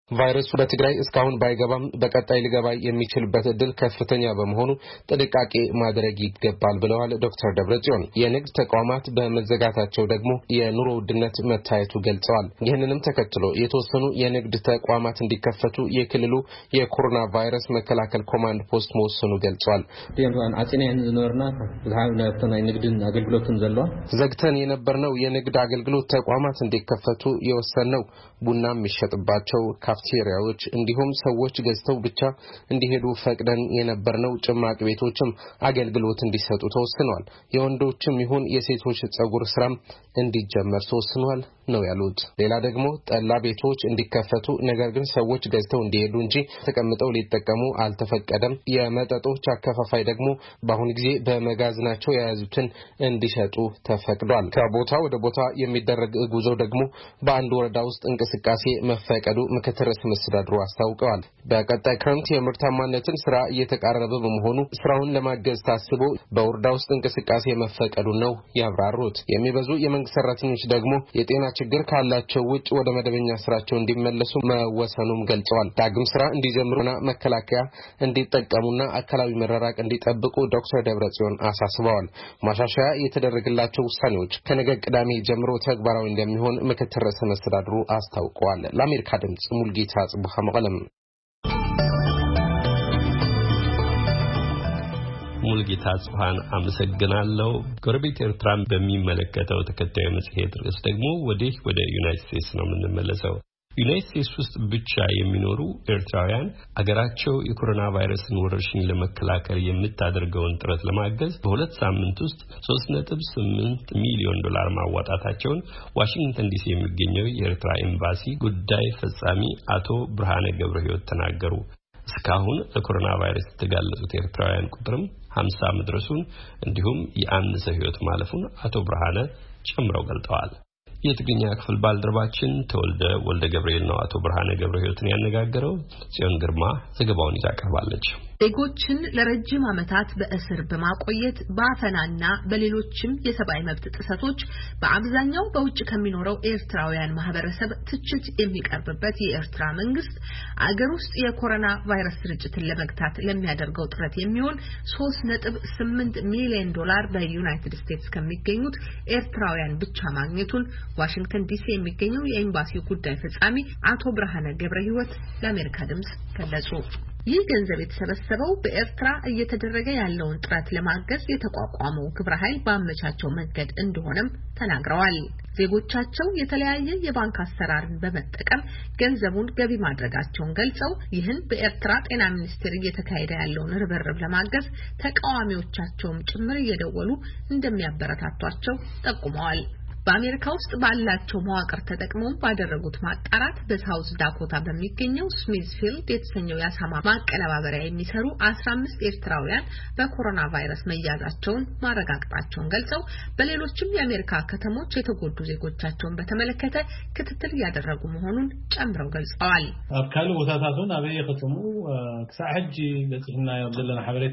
ቫይረሱ በትግራይ እስካሁን ባይገባም በቀጣይ ሊገባ የሚችልበት እድል ከፍተኛ በመሆኑ ጥንቃቄ ማድረግ ይገባል ብለዋል ዶክተር ደብረጽዮን። የንግድ ተቋማት በመዘጋታቸው ደግሞ የኑሮ ውድነት መታየቱ ገልጸዋል። ይህንንም ተከትሎ የተወሰኑ የንግድ ተቋማት እንዲከፈቱ የክልሉ የኮሮና ቫይረስ መከላከል ኮማንድ ፖስት መወሰኑ ገልጿል። ዲያንዋን አጽኔን ዝኖርና ለሃብና ንግድን አገልግሎቱን ዘሏ ዘግተን የነበርነው የንግድ አገልግሎት ተቋማት እንዲከፈቱ የወሰነው ቡና የሚሸጥባቸው ካፍቴሪያዎች እንዲሁም ሰዎች ገዝተው ብቻ እንዲሄዱ ፈቅደን የነበርነው ጭማቂ ቤቶችም አገልግሎት እንዲሰጡ ተወስኗል። የወንዶችም ይሁን የሴቶች ጸጉር ስራም እንዲጀመር ተወስኗል ነው ያሉት። ሌላ ደግሞ ጠላ ቤቶች እንዲከፈቱ ነገር ግን ሰዎች ገዝተው እንዲሄዱ እንጂ ተቀምጠው ሊጠቀሙ አልተፈቀደም። የመጠጦች አከፋፋይ ደግሞ በአሁን ጊዜ በመጋዘናቸው የያዙትን እንዲሸጡ ተፈቅዷል። ከቦታ ወደ ቦታ የሚደረግ ጉዞ ደግሞ በአንድ ወረዳ ውስጥ እንቅስቃሴ መፈቀዱ ምክትል ርዕሰ መስተዳድሩ አስታውቀዋል። በቀጣይ ክረምት የምርታማነትን ስራ እየተቃረበ በመሆኑ ስራውን ለማገዝ ታስቦ በወረዳ ውስጥ እንቅስቃሴ መፈቀዱ ነው ያብራሩት። የሚበዙ የመንግስት ሰራተኞች ደግሞ የጤና ችግር ካላቸው ውጭ ወደ መደበኛ ስራቸው እንዲመለሱ መወሰኑም ገልጸዋል። ዳግም ስራ እንዲጀምሩና መከላከያ እንዲጠቀሙና አካላዊ መራራቅ እንዲጠብቁ ዶክተር ደብረጽዮን አሳስበዋል። ማሻሻያ የተደረገላቸው ውሳኔዎች ከነገ ቅዳሜ ጀምሮ ተግባራዊ እንደሚሆን ምክትል ርዕሰ መስተዳድሩ አስታውቀዋል። ለአሜሪካ ድምጽ ሙልጌታ ጽቡሃ መቀለም። ሙልጌታ ጽፋን አመሰግናለሁ። ጎረቤት ኤርትራን በሚመለከተው ተከታዩ መጽሔት ርዕስ ደግሞ ወዲህ ወደ ዩናይትድ ስቴትስ ነው የምንመለሰው። ዩናይትድ ስቴትስ ውስጥ ብቻ የሚኖሩ ኤርትራውያን አገራቸው የኮሮና ቫይረስን ወረርሽኝ ለመከላከል የምታደርገውን ጥረት ለማገዝ በሁለት ሳምንት ውስጥ ሶስት ነጥብ ስምንት ሚሊዮን ዶላር ማዋጣታቸውን ዋሽንግተን ዲሲ የሚገኘው የኤርትራ ኤምባሲ ጉዳይ ፈጻሚ አቶ ብርሃነ ገብረሕይወት ተናገሩ። እስካሁን ለኮሮና ቫይረስ የተጋለጡት ኤርትራውያን ቁጥርም ሀምሳ መድረሱን እንዲሁም የአንድ ሰው ሕይወት ማለፉን አቶ ብርሃነ ጨምረው ገልጠዋል። የትግኛ ክፍል ባልደረባችን ተወልደ ወልደ ገብርኤል ነው አቶ ብርሃነ ገብረሕይወትን ያነጋገረው። ጽዮን ግርማ ዘገባውን ይዛ ቀርባለች። ዜጎችን ለረጅም ዓመታት በእስር በማቆየት በአፈናና በሌሎችም የሰብአዊ መብት ጥሰቶች በአብዛኛው በውጭ ከሚኖረው ኤርትራውያን ማህበረሰብ ትችት የሚቀርብበት የኤርትራ መንግስት አገር ውስጥ የኮሮና ቫይረስ ስርጭትን ለመግታት ለሚያደርገው ጥረት የሚሆን ሶስት ነጥብ ስምንት ሚሊዮን ዶላር በዩናይትድ ስቴትስ ከሚገኙት ኤርትራውያን ብቻ ማግኘቱን ዋሽንግተን ዲሲ የሚገኘው የኤምባሲው ጉዳይ ፈጻሚ አቶ ብርሃነ ገብረሕይወት ለአሜሪካ ድምጽ ገለጹ። ይህ ገንዘብ የተሰበሰበው በኤርትራ እየተደረገ ያለውን ጥረት ለማገዝ የተቋቋመው ግብረ ኃይል ባመቻቸው መንገድ እንደሆነም ተናግረዋል። ዜጎቻቸው የተለያየ የባንክ አሰራርን በመጠቀም ገንዘቡን ገቢ ማድረጋቸውን ገልጸው ይህን በኤርትራ ጤና ሚኒስቴር እየተካሄደ ያለውን ርብርብ ለማገዝ ተቃዋሚዎቻቸውም ጭምር እየደወሉ እንደሚያበረታቷቸው ጠቁመዋል። በአሜሪካ ውስጥ ባላቸው መዋቅር ተጠቅመው ባደረጉት ማጣራት በሳውዝ ዳኮታ በሚገኘው ስሚዝፊልድ የተሰኘው ያሳማ ማቀነባበሪያ የሚሰሩ አስራ አምስት ኤርትራውያን በኮሮና ቫይረስ መያዛቸውን ማረጋገጣቸውን ገልጸው በሌሎችም የአሜሪካ ከተሞች የተጎዱ ዜጎቻቸውን በተመለከተ ክትትል ያደረጉ መሆኑን ጨምረው ገልጸዋል። አካሉ ወታታቱን አበየ ከተሙ ከሳሕጂ ለጽህና ያደለና ሐበሬታ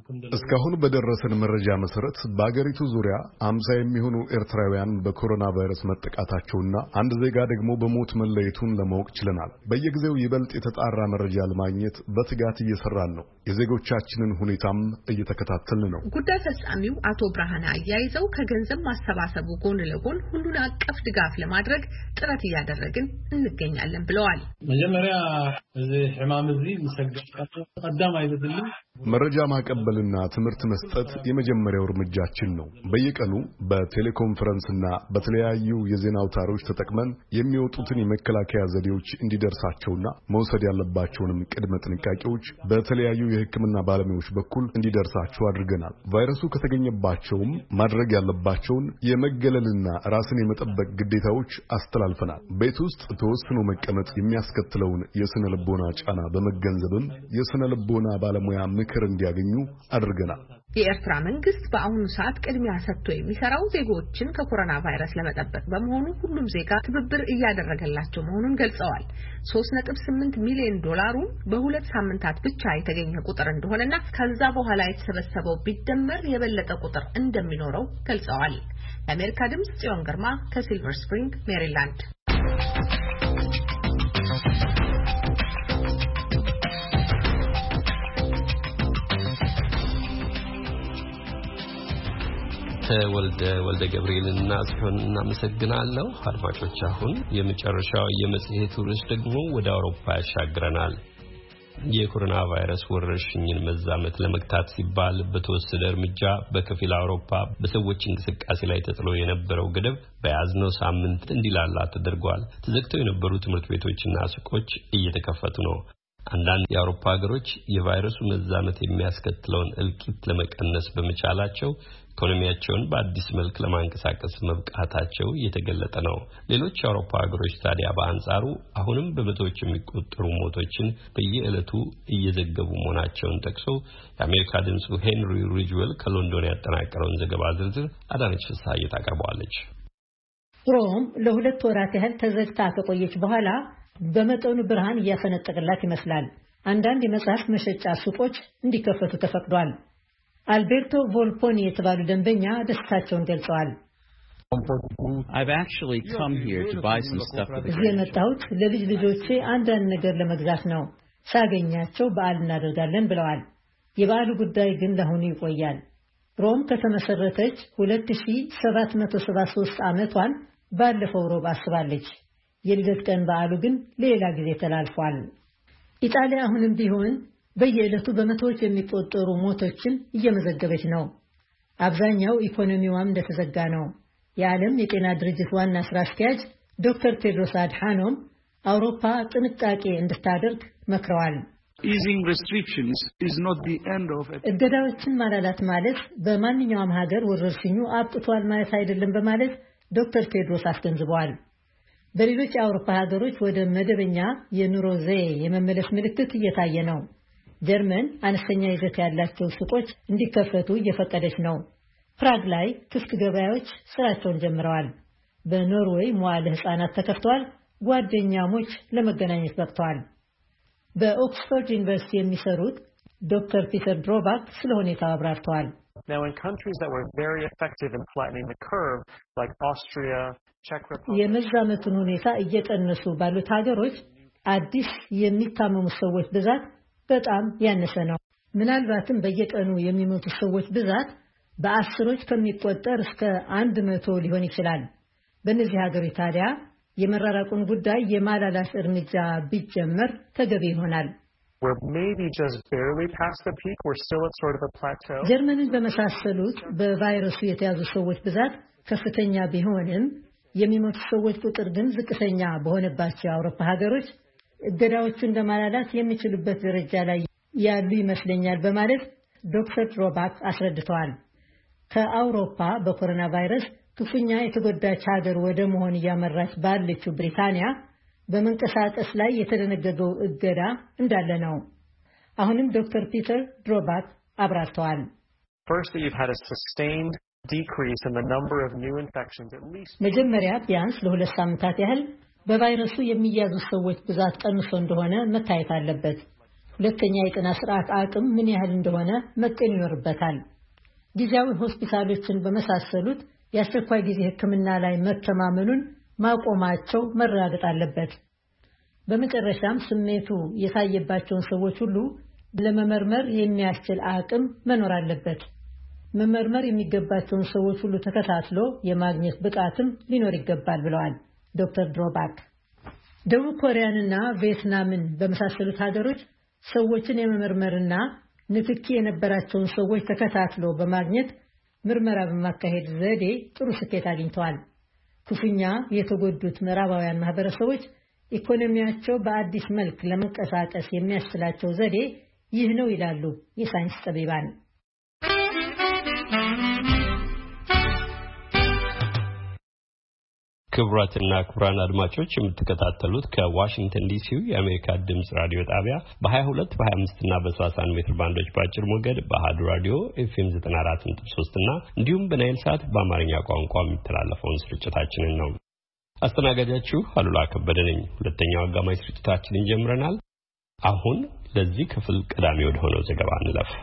እስካሁን በደረሰን መረጃ መሰረት በአገሪቱ ዙሪያ አምሳ የሚሆኑ ኤርትራውያን በኮሮና ቫይረስ መጠቃታቸውና አንድ ዜጋ ደግሞ በሞት መለየቱን ለማወቅ ችለናል። በየጊዜው ይበልጥ የተጣራ መረጃ ለማግኘት በትጋት እየሰራን ነው። የዜጎቻችንን ሁኔታም እየተከታተልን ነው። ጉዳይ ፈጻሚው አቶ ብርሃነ አያይዘው ከገንዘብ ማሰባሰቡ ጎን ለጎን ሁሉን አቀፍ ድጋፍ ለማድረግ ጥረት እያደረግን እንገኛለን ብለዋል። መጀመሪያ እዚህ ሕማም እዚህ መሰገድ ቀዳም አይደለም መረጃ ማቀበልና ትምህርት መስጠት የመጀመሪያው እርምጃችን ነው። በየቀኑ በቴሌኮንፈረንስና በተለያዩ የዜና አውታሮች ተጠቅመን የሚወጡትን የመከላከያ ዘዴዎች እንዲደርሳቸውና መውሰድ ያለባቸውንም ቅድመ ጥንቃቄዎች በተለያዩ የሕክምና ባለሙያዎች በኩል እንዲደርሳቸው አድርገናል። ቫይረሱ ከተገኘባቸውም ማድረግ ያለባቸውን የመገለልና ራስን የመጠበቅ ግዴታዎች አስተላልፈናል። ቤት ውስጥ ተወስኖ መቀመጥ የሚያስከትለውን የስነ ልቦና ጫና በመገንዘብም የስነ ልቦና ባለሙያ ምክር እንዲያገኙ አድርገናል። የኤርትራ መንግስት በአሁኑ ሰዓት ቅድሚያ ሰጥቶ የሚሰራው ዜጎችን ከኮሮና ቫይረስ ለመጠበቅ በመሆኑ ሁሉም ዜጋ ትብብር እያደረገላቸው መሆኑን ገልጸዋል። ሶስት ነጥብ ስምንት ሚሊዮን ዶላሩን በሁለት ሳምንታት ብቻ የተገኘ ቁጥር እንደሆነና ከዛ በኋላ የተሰበሰበው ቢደመር የበለጠ ቁጥር እንደሚኖረው ገልጸዋል። ለአሜሪካ ድምጽ ጽዮን ግርማ ከሲልቨር ስፕሪንግ ሜሪላንድ። ተወልደ ወልደ ገብርኤልና ጽዮን እናመሰግናለሁ። አድማጮች አሁን የመጨረሻው የመጽሔቱ ርዕስ ደግሞ ወደ አውሮፓ ያሻግረናል። የኮሮና ቫይረስ ወረርሽኝን መዛመት ለመግታት ሲባል በተወሰደ እርምጃ በከፊል አውሮፓ በሰዎች እንቅስቃሴ ላይ ተጥሎ የነበረው ገደብ በያዝነው ሳምንት እንዲላላ ተደርጓል። ተዘግተው የነበሩ ትምህርት ቤቶችና ሱቆች እየተከፈቱ ነው። አንዳንድ የአውሮፓ ሀገሮች የቫይረሱ መዛመት የሚያስከትለውን እልቂት ለመቀነስ በመቻላቸው ኢኮኖሚያቸውን በአዲስ መልክ ለማንቀሳቀስ መብቃታቸው እየተገለጠ ነው። ሌሎች የአውሮፓ ሀገሮች ታዲያ በአንጻሩ አሁንም በመቶዎች የሚቆጠሩ ሞቶችን በየዕለቱ እየዘገቡ መሆናቸውን ጠቅሶ የአሜሪካ ድምፁ ሄንሪ ሪጅዌል ከሎንዶን ያጠናቀረውን ዘገባ ዝርዝር አዳነች ፍስሐዬ ታቀርበዋለች። ሮም ለሁለት ወራት ያህል ተዘግታ ከቆየች በኋላ በመጠኑ ብርሃን እያፈነጠቀላት ይመስላል። አንዳንድ የመጽሐፍ መሸጫ ሱቆች እንዲከፈቱ ተፈቅዷል። አልቤርቶ ቮልፖኒ የተባሉ ደንበኛ ደስታቸውን ገልጸዋል። እዚህ የመጣሁት ለልጅ ልጆቼ አንዳንድ ነገር ለመግዛት ነው። ሳገኛቸው በዓል እናደርጋለን ብለዋል። የበዓሉ ጉዳይ ግን ለአሁኑ ይቆያል። ሮም ከተመሰረተች ሁለት ሺህ ሰባት መቶ ሰባ ሶስት ዓመቷን ባለፈው ሮብ አስባለች። የልደት ቀን በዓሉ ግን ሌላ ጊዜ ተላልፏል። ኢጣሊያ አሁንም ቢሆን በየዕለቱ በመቶዎች የሚቆጠሩ ሞቶችን እየመዘገበች ነው። አብዛኛው ኢኮኖሚዋም እንደተዘጋ ነው። የዓለም የጤና ድርጅት ዋና ስራ አስኪያጅ ዶክተር ቴድሮስ አድሓኖም አውሮፓ ጥንቃቄ እንድታደርግ መክረዋል። እገዳዎችን ማላላት ማለት በማንኛውም ሀገር ወረርሽኙ አብቅቷል ማለት አይደለም በማለት ዶክተር ቴድሮስ አስገንዝበዋል። በሌሎች የአውሮፓ ሀገሮች ወደ መደበኛ የኑሮ ዘዬ የመመለስ ምልክት እየታየ ነው። ጀርመን አነስተኛ ይዘት ያላቸው ሱቆች እንዲከፈቱ እየፈቀደች ነው። ፕራግ ላይ ክፍት ገበያዎች ስራቸውን ጀምረዋል። በኖርዌይ መዋዕለ ሕፃናት ተከፍተዋል። ጓደኛሞች ለመገናኘት በቅተዋል። በኦክስፎርድ ዩኒቨርሲቲ የሚሰሩት ዶክተር ፒተር ድሮባክ ስለ ሁኔታው አብራርተዋል። Now, in countries that were very effective in flattening the curve, like Austria, Czech Republic, የመዛመቱን ሁኔታ እየቀነሱ ባሉት ሀገሮች አዲስ የሚታመሙ ሰዎች ብዛት በጣም ያነሰ ነው። ምናልባትም በየቀኑ የሚሞቱ ሰዎች ብዛት በአስሮች ከሚቆጠር እስከ አንድ መቶ ሊሆን ይችላል። በእነዚህ ሀገሮች ታዲያ የመራራቁን ጉዳይ የማላላስ እርምጃ ቢጀመር ተገቢ ይሆናል። We're maybe just barely past the peak. We're still at sort of a plateau. ጀርመንን በመሳሰሉት በቫይረሱ የተያዙ ሰዎች ብዛት ከፍተኛ ቢሆንም የሚሞቱ ሰዎች ቁጥር ግን ዝቅተኛ በሆነባቸው የአውሮፓ ሀገሮች እገዳዎቹን ለማላላት የሚችሉበት ደረጃ ላይ ያሉ ይመስለኛል በማለት ዶክተር ድሮባክ አስረድተዋል። ከአውሮፓ በኮሮና ቫይረስ ክፉኛ የተጎዳች ሀገር ወደ መሆን እያመራች ባለችው ብሪታንያ በመንቀሳቀስ ላይ የተደነገገው እገዳ እንዳለ ነው። አሁንም ዶክተር ፒተር ድሮባክ አብራርተዋል። መጀመሪያ ቢያንስ ለሁለት ሳምንታት ያህል በቫይረሱ የሚያዙ ሰዎች ብዛት ቀንሶ እንደሆነ መታየት አለበት። ሁለተኛ የጤና ስርዓት አቅም ምን ያህል እንደሆነ መቀን ይኖርበታል። ጊዜያዊ ሆስፒታሎችን በመሳሰሉት የአስቸኳይ ጊዜ ሕክምና ላይ መተማመኑን ማቆማቸው መረጋገጥ አለበት። በመጨረሻም ስሜቱ የታየባቸውን ሰዎች ሁሉ ለመመርመር የሚያስችል አቅም መኖር አለበት። መመርመር የሚገባቸውን ሰዎች ሁሉ ተከታትሎ የማግኘት ብቃትም ሊኖር ይገባል ብለዋል ዶክተር ድሮባክ። ደቡብ ኮሪያንና ቪየትናምን በመሳሰሉት ሀገሮች ሰዎችን የመመርመርና ንክኪ የነበራቸውን ሰዎች ተከታትሎ በማግኘት ምርመራ በማካሄድ ዘዴ ጥሩ ስኬት አግኝተዋል። ክፉኛ የተጎዱት ምዕራባውያን ማህበረሰቦች ኢኮኖሚያቸው በአዲስ መልክ ለመንቀሳቀስ የሚያስችላቸው ዘዴ ይህ ነው ይላሉ የሳይንስ ጠቢባን። ክቡራትና ክቡራን አድማጮች የምትከታተሉት ከዋሽንግተን ዲሲው የአሜሪካ ድምጽ ራዲዮ ጣቢያ በ22 በ25 እና በ31 ሜትር ባንዶች በአጭር ሞገድ በአሃዱ ራዲዮ ኤፍኤም ዘጠና አራት ነጥብ ሶስት እና እንዲሁም በናይል ሳት በአማርኛ ቋንቋ የሚተላለፈውን ስርጭታችንን ነው። አስተናጋጃችሁ አሉላ ከበደ ነኝ። ሁለተኛው አጋማሽ ስርጭታችንን ጀምረናል። አሁን ለዚህ ክፍል ቀዳሚ ወደ ሆነው ዘገባ እንለፍ።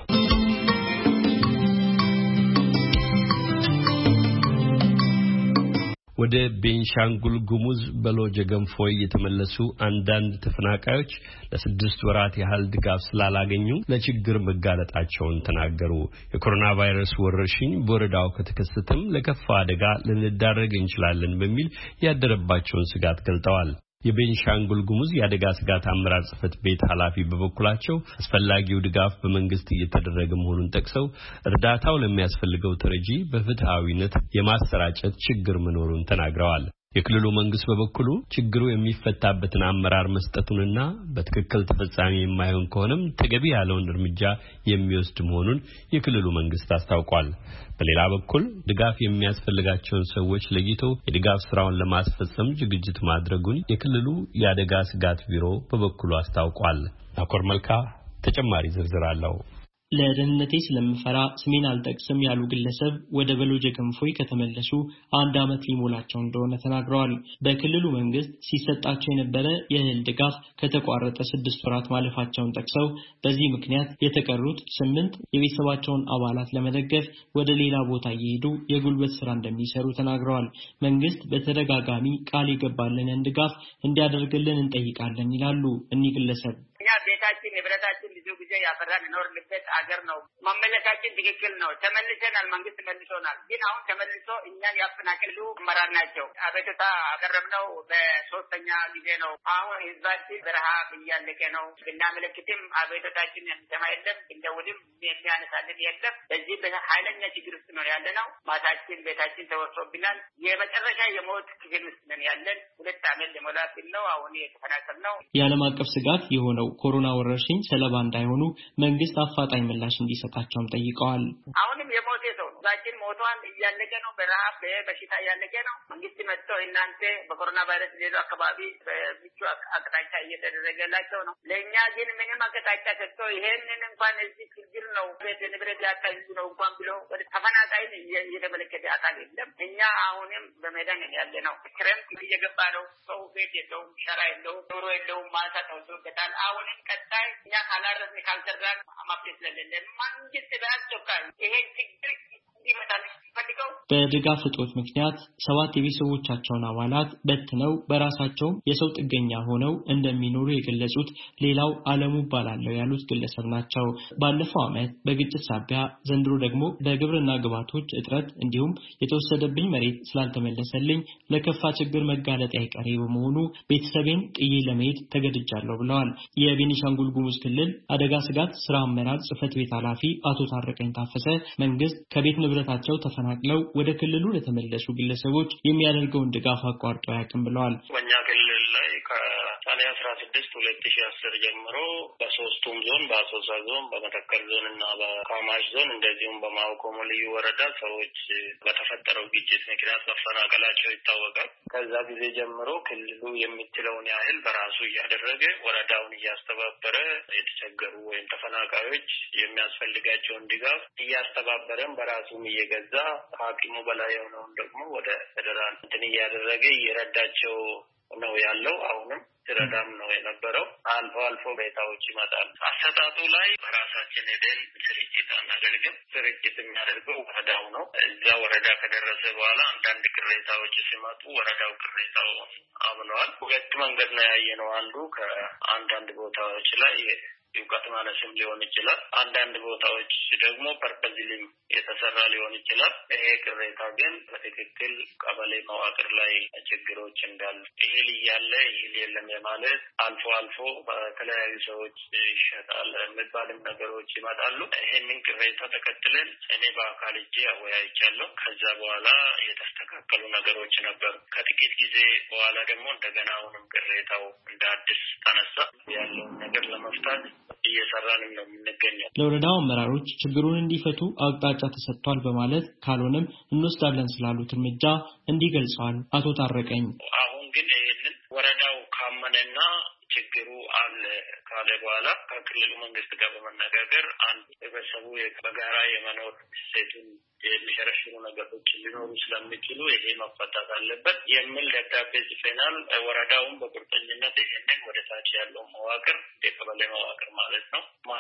ወደ ቤንሻንጉል ጉሙዝ በሎጀ ገንፎይ የተመለሱ አንዳንድ ተፈናቃዮች ለስድስት ወራት ያህል ድጋፍ ስላላገኙ ለችግር መጋለጣቸውን ተናገሩ። የኮሮና ቫይረስ ወረርሽኝ በወረዳው ከተከሰተም ለከፋ አደጋ ልንዳረግ እንችላለን በሚል ያደረባቸውን ስጋት ገልጠዋል። የቤንሻንጉል ጉሙዝ የአደጋ ስጋት አመራር ጽሕፈት ቤት ኃላፊ በበኩላቸው አስፈላጊው ድጋፍ በመንግስት እየተደረገ መሆኑን ጠቅሰው እርዳታው ለሚያስፈልገው ተረጂ በፍትሃዊነት የማሰራጨት ችግር መኖሩን ተናግረዋል። የክልሉ መንግስት በበኩሉ ችግሩ የሚፈታበትን አመራር መስጠቱንና በትክክል ተፈጻሚ የማይሆን ከሆነም ተገቢ ያለውን እርምጃ የሚወስድ መሆኑን የክልሉ መንግስት አስታውቋል። በሌላ በኩል ድጋፍ የሚያስፈልጋቸውን ሰዎች ለይቶ የድጋፍ ስራውን ለማስፈጸም ዝግጅት ማድረጉን የክልሉ የአደጋ ስጋት ቢሮ በበኩሉ አስታውቋል። አኮር መልካ ተጨማሪ ዝርዝር አለው። ለደህንነቴ ስለምፈራ ስሜን አልጠቅስም ያሉ ግለሰብ ወደ በሎጀ ገንፎይ ከተመለሱ አንድ አመት ሊሞላቸው እንደሆነ ተናግረዋል። በክልሉ መንግስት ሲሰጣቸው የነበረ የእህል ድጋፍ ከተቋረጠ ስድስት ወራት ማለፋቸውን ጠቅሰው በዚህ ምክንያት የተቀሩት ስምንት የቤተሰባቸውን አባላት ለመደገፍ ወደ ሌላ ቦታ እየሄዱ የጉልበት ስራ እንደሚሰሩ ተናግረዋል። መንግስት በተደጋጋሚ ቃል የገባልንን ድጋፍ እንዲያደርግልን እንጠይቃለን ይላሉ እኒህ ግለሰብ። እኛ ቤታችን ንብረታችን ብዙ ጊዜ ያፈራን ኖርንበት አገር ነው። መመለሳችን ትክክል ነው። ተመልሰናል፣ መንግስት መልሶናል። ግን አሁን ተመልሶ እኛን ያፈናቀሉ አመራር ናቸው። አቤቱታ አቀረብነው በሶስተኛ ጊዜ ነው። አሁን ህዝባችን በረሃብ እያለቀ ነው። ብናመለክትም አቤቱታችን ሰማ የለም፣ እንደውልም የሚያነሳልን የለም። በዚህ በኃይለኛ ችግር ውስጥ ነው ያለነው። ማታችን ቤታችን ተወርሶብናል። የመጨረሻ የሞት ክፍል ውስጥ ነን ያለን። ሁለት አመት ሊሞላብን ነው አሁን የተፈናቀልነው። የዓለም አቀፍ ስጋት የሆነው ኮሮና ወረርሽኝ ሰለባ እንዳይሆኑ መንግስት አፋጣኝ ምላሽ እንዲሰጣቸውም ጠይቀዋል። አሁንም የሞተ ሰው ዛችን ሞቷን እያለቀ ነው። በረሃብ በበሽታ እያለቀ ነው። መንግስት መጥቶ እናንተ በኮሮና ቫይረስ ሌላ አካባቢ በምቹ አቅጣጫ እየተደረገላቸው ነው። ለእኛ ግን ምንም አቅጣጫ ሰጥቶ ይሄንን እንኳን እዚህ ችግር ነው ቤት ንብረት ያጣዩ ነው እንኳን ብሎ ወደ ተፈናቃይን እየተመለከተ አካል የለም። እኛ አሁንም በሜዳን ያለ ነው። ክረምት እየገባ ነው። ሰው ቤት የለውም፣ ሸራ የለውም፣ ዶሮ የለውም፣ ማሳ ተወስዶበታል። አሁንም ቀጣይ እኛ ካላረስን ካልሰራን ማፍረስ ስለሌለን መንግስት በአስቸኳይ ይሄ ችግር እንዲመጣል ፈልገው በድጋፍ እጦት ምክንያት ሰባት የቤተሰቦቻቸውን አባላት በትነው በራሳቸው የሰው ጥገኛ ሆነው እንደሚኖሩ የገለጹት ሌላው አለሙ ባላለው ያሉት ግለሰብ ናቸው። ባለፈው ዓመት በግጭት ሳቢያ ዘንድሮ ደግሞ በግብርና ግብዓቶች እጥረት እንዲሁም የተወሰደብኝ መሬት ስላልተመለሰልኝ ለከፋ ችግር መጋለጥ አይቀሬ በመሆኑ ቤተሰቤን ጥዬ ለመሄድ ተገድጃለሁ ብለዋል። የቤኒሻንጉል ጉሙዝ ክልል አደጋ ስጋት ስራ አመራር ጽሕፈት ቤት ኃላፊ አቶ ታረቀኝ ታፈሰ መንግስት ከቤት ንብረታቸው ተፈናቅለው ወደ ክልሉ ለተመለሱ ግለሰቦች የሚያደርገውን ድጋፍ አቋርጦ አያውቅም ብለዋል። በእኛ ክልል ላይ ከሰኔ አስራ ስድስት ሁለት ሺህ አስር ጀምሮ በሶስቱም ዞን በአሶሳ ዞን፣ በመተከል ዞን እና በካማሽ ዞን እንደዚሁም በማውኮሞ ልዩ ወረዳ ሰዎች በተፈጠረው ግጭት ምክንያት መፈናቀላቸው ይታወቃል። ከዛ ጊዜ ጀምሮ ክልሉ የሚችለውን ያህል በራሱ እያደረገ ወረዳውን እያስተባበረ የተቸገሩ ወይም ተፈናቃዮች የሚያስፈልጋቸውን ድጋፍ እያስተባበረን በራሱም እየገዛ ከአቅሙ በላይ የሆነውን ደግሞ ወደ ፌደራል እንትን እያደረገ እየረዳቸው ነው ያለው። አሁንም ሲረዳም ነው የነበረው። አልፎ አልፎ ቤታዎች ይመጣል። አሰጣጡ ላይ በራሳችን ሄደን ስርጭት አናደርግም። ስርጭት የሚያደርገው ወረዳው ነው። እዛ ወረዳ ከደረሰ በኋላ አንዳንድ ቅሬታዎች ሲመጡ ወረዳው ቅሬታው አምነዋል። ሁለት መንገድ ነው ያየነው። አንዱ ከአንዳንድ ቦታዎች ላይ እውቀት ማነስም ሊሆን ይችላል። አንዳንድ ቦታዎች ደግሞ ፐርፐዝሊም የተሰራ ሊሆን ይችላል። ይሄ ቅሬታ ግን በትክክል ቀበሌ መዋቅር ላይ ችግሮች እንዳሉ እህል እያለ እህል የለም የማለት አልፎ አልፎ በተለያዩ ሰዎች ይሸጣል የሚባልም ነገሮች ይመጣሉ። ይሄንን ቅሬታ ተከትለን እኔ በአካል እጄ አወያይቻለሁ። ከዛ በኋላ የተስተካከሉ ነገሮች ነበሩ። ከጥቂት ጊዜ በኋላ ደግሞ እንደገና አሁንም ቅሬታው እንደ አዲስ ተነሳ። ያለውን ነገር ለመፍታት እየሰራን ነው የምንገኘው። ለወረዳው አመራሮች ችግሩን እንዲፈቱ አቅጣጫ ተሰጥቷል በማለት ካልሆነም እንወስዳለን ስላሉት እርምጃ እንዲህ ገልጸዋል አቶ ታረቀኝ። አሁን ግን ይህንን ወረዳው ካመነና ችግሩ አለ ካለ በኋላ ከክልሉ መንግስት ጋር በመነጋገር አንድ ህብረተሰቡ በጋራ የመኖር እሴቱን የሚሸረሽሩ ነገሮች ሊኖሩ ስለሚችሉ ይሄ መፈታት አለበት የሚል ደብዳቤ ጽፈናል። ወረዳውን በቁርጠኝነት ይሄንን ወደ ታች ያለው መዋቅር የቀበሌ መዋቅር ማለት ነው ማስተካከል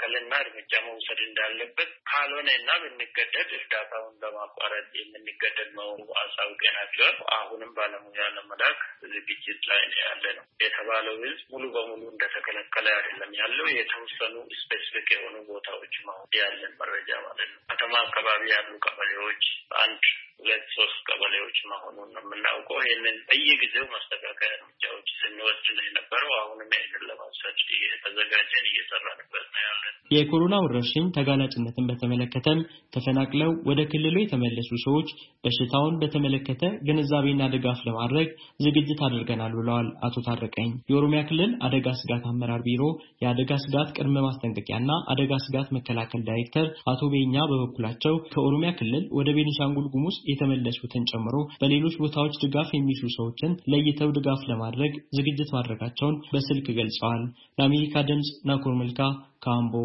መከላከልና እርምጃ መውሰድ እንዳለበት ካልሆነና ብንገደድ እርዳታውን ለማቋረጥ የምንገደድ መሆኑ አሳውቀናቸዋል። አሁንም ባለሙያ ለመላክ ዝግጅት ላይ ነው ያለ ነው። የተባለው ህዝብ ሙሉ በሙሉ እንደተከለከለ አይደለም ያለው፣ የተወሰኑ ስፔሲፊክ የሆኑ ቦታዎች ነው ያለን መረጃ ማለት ነው። ከተማ አካባቢ ያሉ ቀበሌዎች አንድ ሁለት ሶስት ቀበሌዎች መሆኑን ነው የምናውቀው። ይህንን በየጊዜው ማስተካከያ እርምጃዎች ስንወስድ ነው የነበረው። አሁንም ይህንን ለማውሰድ እየተዘጋጀን እየሰራንበት ነው ያለን። የኮሮና ወረርሽኝ ተጋላጭነትን በተመለከተም ተፈናቅለው ወደ ክልሉ የተመለሱ ሰዎች በሽታውን በተመለከተ ግንዛቤና ድጋፍ ለማድረግ ዝግጅት አድርገናል ብለዋል አቶ ታረቀኝ። የኦሮሚያ ክልል አደጋ ስጋት አመራር ቢሮ የአደጋ ስጋት ቅድመ ማስጠንቀቂያና አደጋ ስጋት መከላከል ዳይሬክተር አቶ ቤኛ በበኩላቸው ከኦሮሚያ ክልል ወደ ቤኒሻንጉል ጉሙዝ የተመለሱትን ጨምሮ በሌሎች ቦታዎች ድጋፍ የሚሹ ሰዎችን ለይተው ድጋፍ ለማድረግ ዝግጅት ማድረጋቸውን በስልክ ገልጸዋል። ለአሜሪካ ድምጽ ናኮር መልካ ካምቦ።